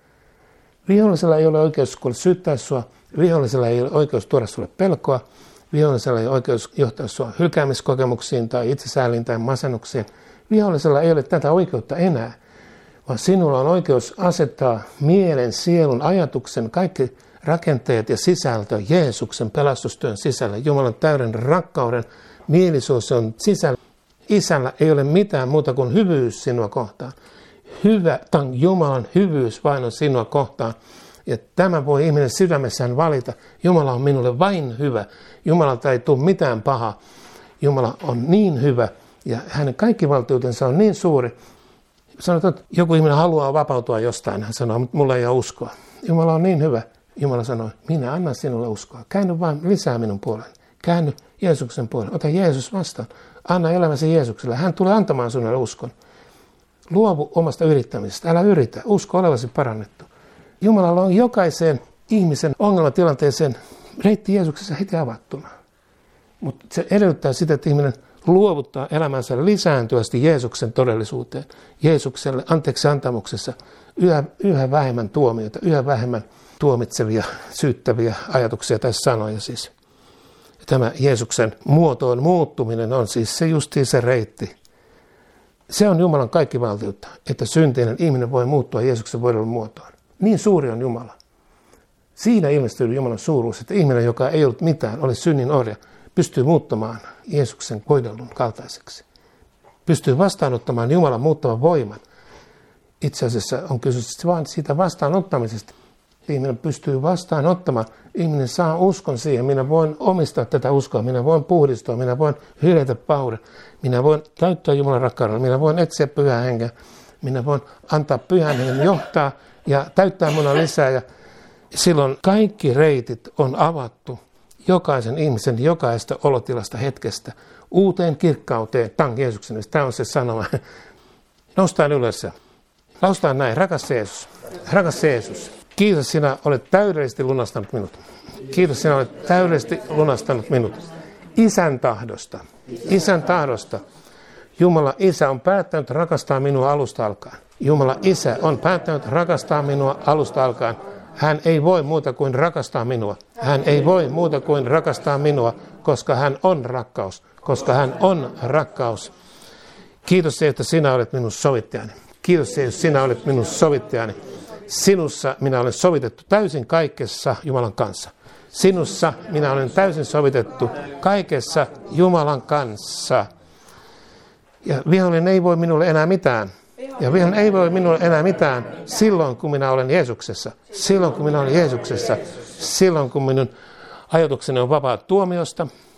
Vihollisella ei ole oikeus syyttää sua, vihollisella ei ole oikeus tuoda sulle pelkoa, vihollisella ei ole oikeus johtaa sua hylkäämiskokemuksiin tai itsesääliin tai masennuksiin. Vihollisella ei ole tätä oikeutta enää, vaan sinulla on oikeus asettaa mielen, sielun, ajatuksen, kaikki rakenteet ja sisältö Jeesuksen pelastustyön sisällä. Jumalan täyden rakkauden mielisuus on sisällä. Isällä ei ole mitään muuta kuin hyvyys sinua kohtaan. Hyvä, tämän Jumalan hyvyys vain on sinua kohtaan. Ja tämä voi ihminen sydämessään valita. Jumala on minulle vain hyvä. Jumalalta ei tule mitään pahaa. Jumala on niin hyvä ja hänen kaikki valtiutensa on niin suuri. Sanotaan, että joku ihminen haluaa vapautua jostain. Hän sanoo, mutta mulla ei ole uskoa. Jumala on niin hyvä. Jumala sanoi, minä annan sinulle uskoa. Käänny vain lisää minun puoleni. Käänny Jeesuksen puolelle. Ota Jeesus vastaan. Anna elämäsi Jeesukselle. Hän tulee antamaan sinulle uskon. Luovu omasta yrittämisestä. Älä yritä. Usko olevasi parannettu. Jumalalla on jokaiseen ihmisen ongelmatilanteeseen reitti Jeesuksessa heti avattuna. Mutta se edellyttää sitä, että ihminen luovuttaa elämänsä lisääntyvästi Jeesuksen todellisuuteen. Jeesukselle anteeksi antamuksessa yhä, yhä vähemmän tuomioita, yhä vähemmän tuomitsevia, syyttäviä ajatuksia tai sanoja siis. Tämä Jeesuksen muotoon muuttuminen on siis se justiin se reitti. Se on Jumalan kaikki valtiutta, että syntinen ihminen voi muuttua Jeesuksen voidon muotoon. Niin suuri on Jumala. Siinä ilmestyy Jumalan suuruus, että ihminen, joka ei ollut mitään, oli synnin orja, pystyy muuttamaan Jeesuksen voidellun kaltaiseksi. Pystyy vastaanottamaan Jumalan muuttavan voiman. Itse asiassa on kysymys vain siitä vastaanottamisesta. Ihminen pystyy vastaanottamaan. Ihminen saa uskon siihen. Minä voin omistaa tätä uskoa. Minä voin puhdistua. Minä voin hylätä pahuuden. Minä voin täyttää Jumalan rakkaudella. Minä voin etsiä pyhää henkeä. Minä voin antaa pyhän hengen johtaa ja täyttää minua lisää. Ja silloin kaikki reitit on avattu jokaisen ihmisen jokaista olotilasta hetkestä uuteen kirkkauteen. Tang Jeesuksen. Tämä on se sanoma. Noustaan ylös. Laustaan näin. Rakas Jeesus. Rakas Jeesus. Kiitos, sinä olet täydellisesti lunastanut minut. Kiitos, sinä olet täydellisesti lunastanut minut. Isän tahdosta. Isän tahdosta. Jumala Isä on päättänyt rakastaa minua alusta alkaen. Jumala Isä on päättänyt rakastaa minua alusta alkaen. Hän ei voi muuta kuin rakastaa minua. Hän ei voi muuta kuin rakastaa minua, koska hän on rakkaus. Koska hän on rakkaus. Kiitos, että sinä olet minun sovittajani. Kiitos, että sinä olet minun sovittajani. Sinussa minä olen sovitettu täysin kaikessa Jumalan kanssa. Sinussa minä olen täysin sovitettu kaikessa Jumalan kanssa. Ja vihollinen ei voi minulle enää mitään. Ja vihollinen ei voi minulle enää mitään silloin, kun minä olen Jeesuksessa. Silloin, kun minä olen Jeesuksessa. Silloin, kun minun ajatukseni on vapaa tuomiosta.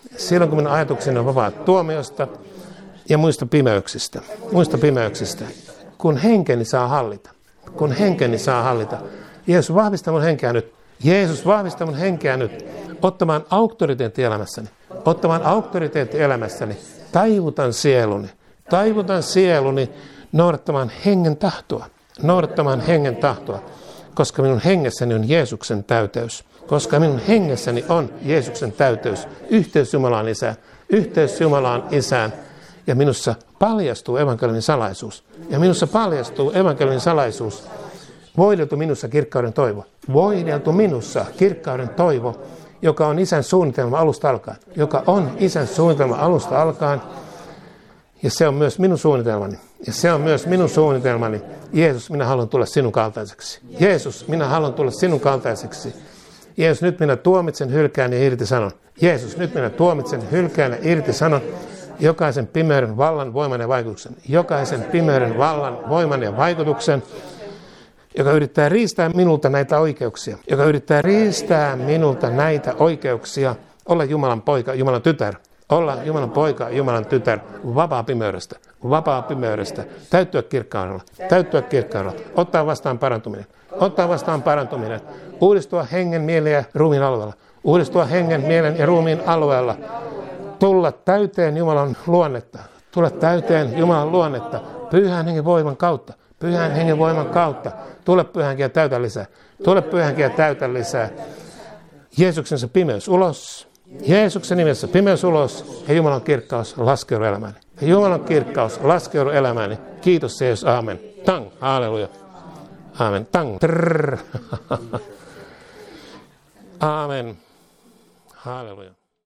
Silloin kun minun ajatukseni on vapaat tuomiosta ja muista pimeyksistä. Muista pimeyksistä. Kun henkeni saa hallita. Kun henkeni saa hallita. Jeesus vahvista mun henkeä nyt. Jeesus vahvista mun henkeä nyt. Ottamaan auktoriteetti elämässäni. Ottamaan auktoriteetti elämässäni. Taivutan sieluni. Taivutan sieluni noudattamaan hengen tahtoa. Noudattamaan hengen tahtoa. Koska minun hengessäni on Jeesuksen täyteys. Koska minun hengessäni on Jeesuksen täyteys. Yhteys Jumalaan Isään. Yhteys Jumalaan Isään. Ja minussa paljastuu evankeliumin salaisuus. Ja minussa paljastuu evankeliumin salaisuus. Voideltu minussa kirkkauden toivo. Voideltu minussa kirkkauden toivo, joka on Isän suunnitelma alusta alkaen. Joka on Isän suunnitelma alusta alkaen. Ja se on myös minun suunnitelmani. Ja se on myös minun suunnitelmani. Jeesus, minä haluan tulla sinun kaltaiseksi. Jeesus, minä haluan tulla sinun kaltaiseksi. Jeesus, nyt minä tuomitsen, hylkään ja irti sanon. Jeesus, nyt minä tuomitsen, hylkään ja irti sanon. Jokaisen pimeyden vallan, voiman ja vaikutuksen. Jokaisen pimeyden vallan, voiman ja vaikutuksen, joka yrittää riistää minulta näitä oikeuksia. Joka yrittää riistää minulta näitä oikeuksia. Olla Jumalan poika, Jumalan tytär. Olla Jumalan poika, Jumalan tytär. Vapaa pimeydestä. Vapaa pimeydestä. Täyttyä kirkkaudella. Täyttyä kirkkaudella. Ottaa vastaan parantuminen. Ottaa vastaan parantuminen. Uudistua hengen, mielen ja ruumiin alueella. Uudistua hengen, mielen ja ruumiin alueella. Tulla täyteen Jumalan luonnetta. Tulla täyteen Jumalan luonnetta. Pyhän hengen voiman kautta. Pyhän hengen voiman kautta. Tule pyhän hengen ja täytä lisää. Tule pyhän hengen ja täytä lisää. Jeesuksensa pimeys ulos. Jeesuksen nimessä pimeys ulos. Ja Jumalan kirkkaus laskeudu elämääni. Ja Jumalan kirkkaus laskeudu elämääni. Kiitos Jeesus. Aamen. Tang. Halleluja. Aamen. Tang. Trrr. Aamen. Halleluja.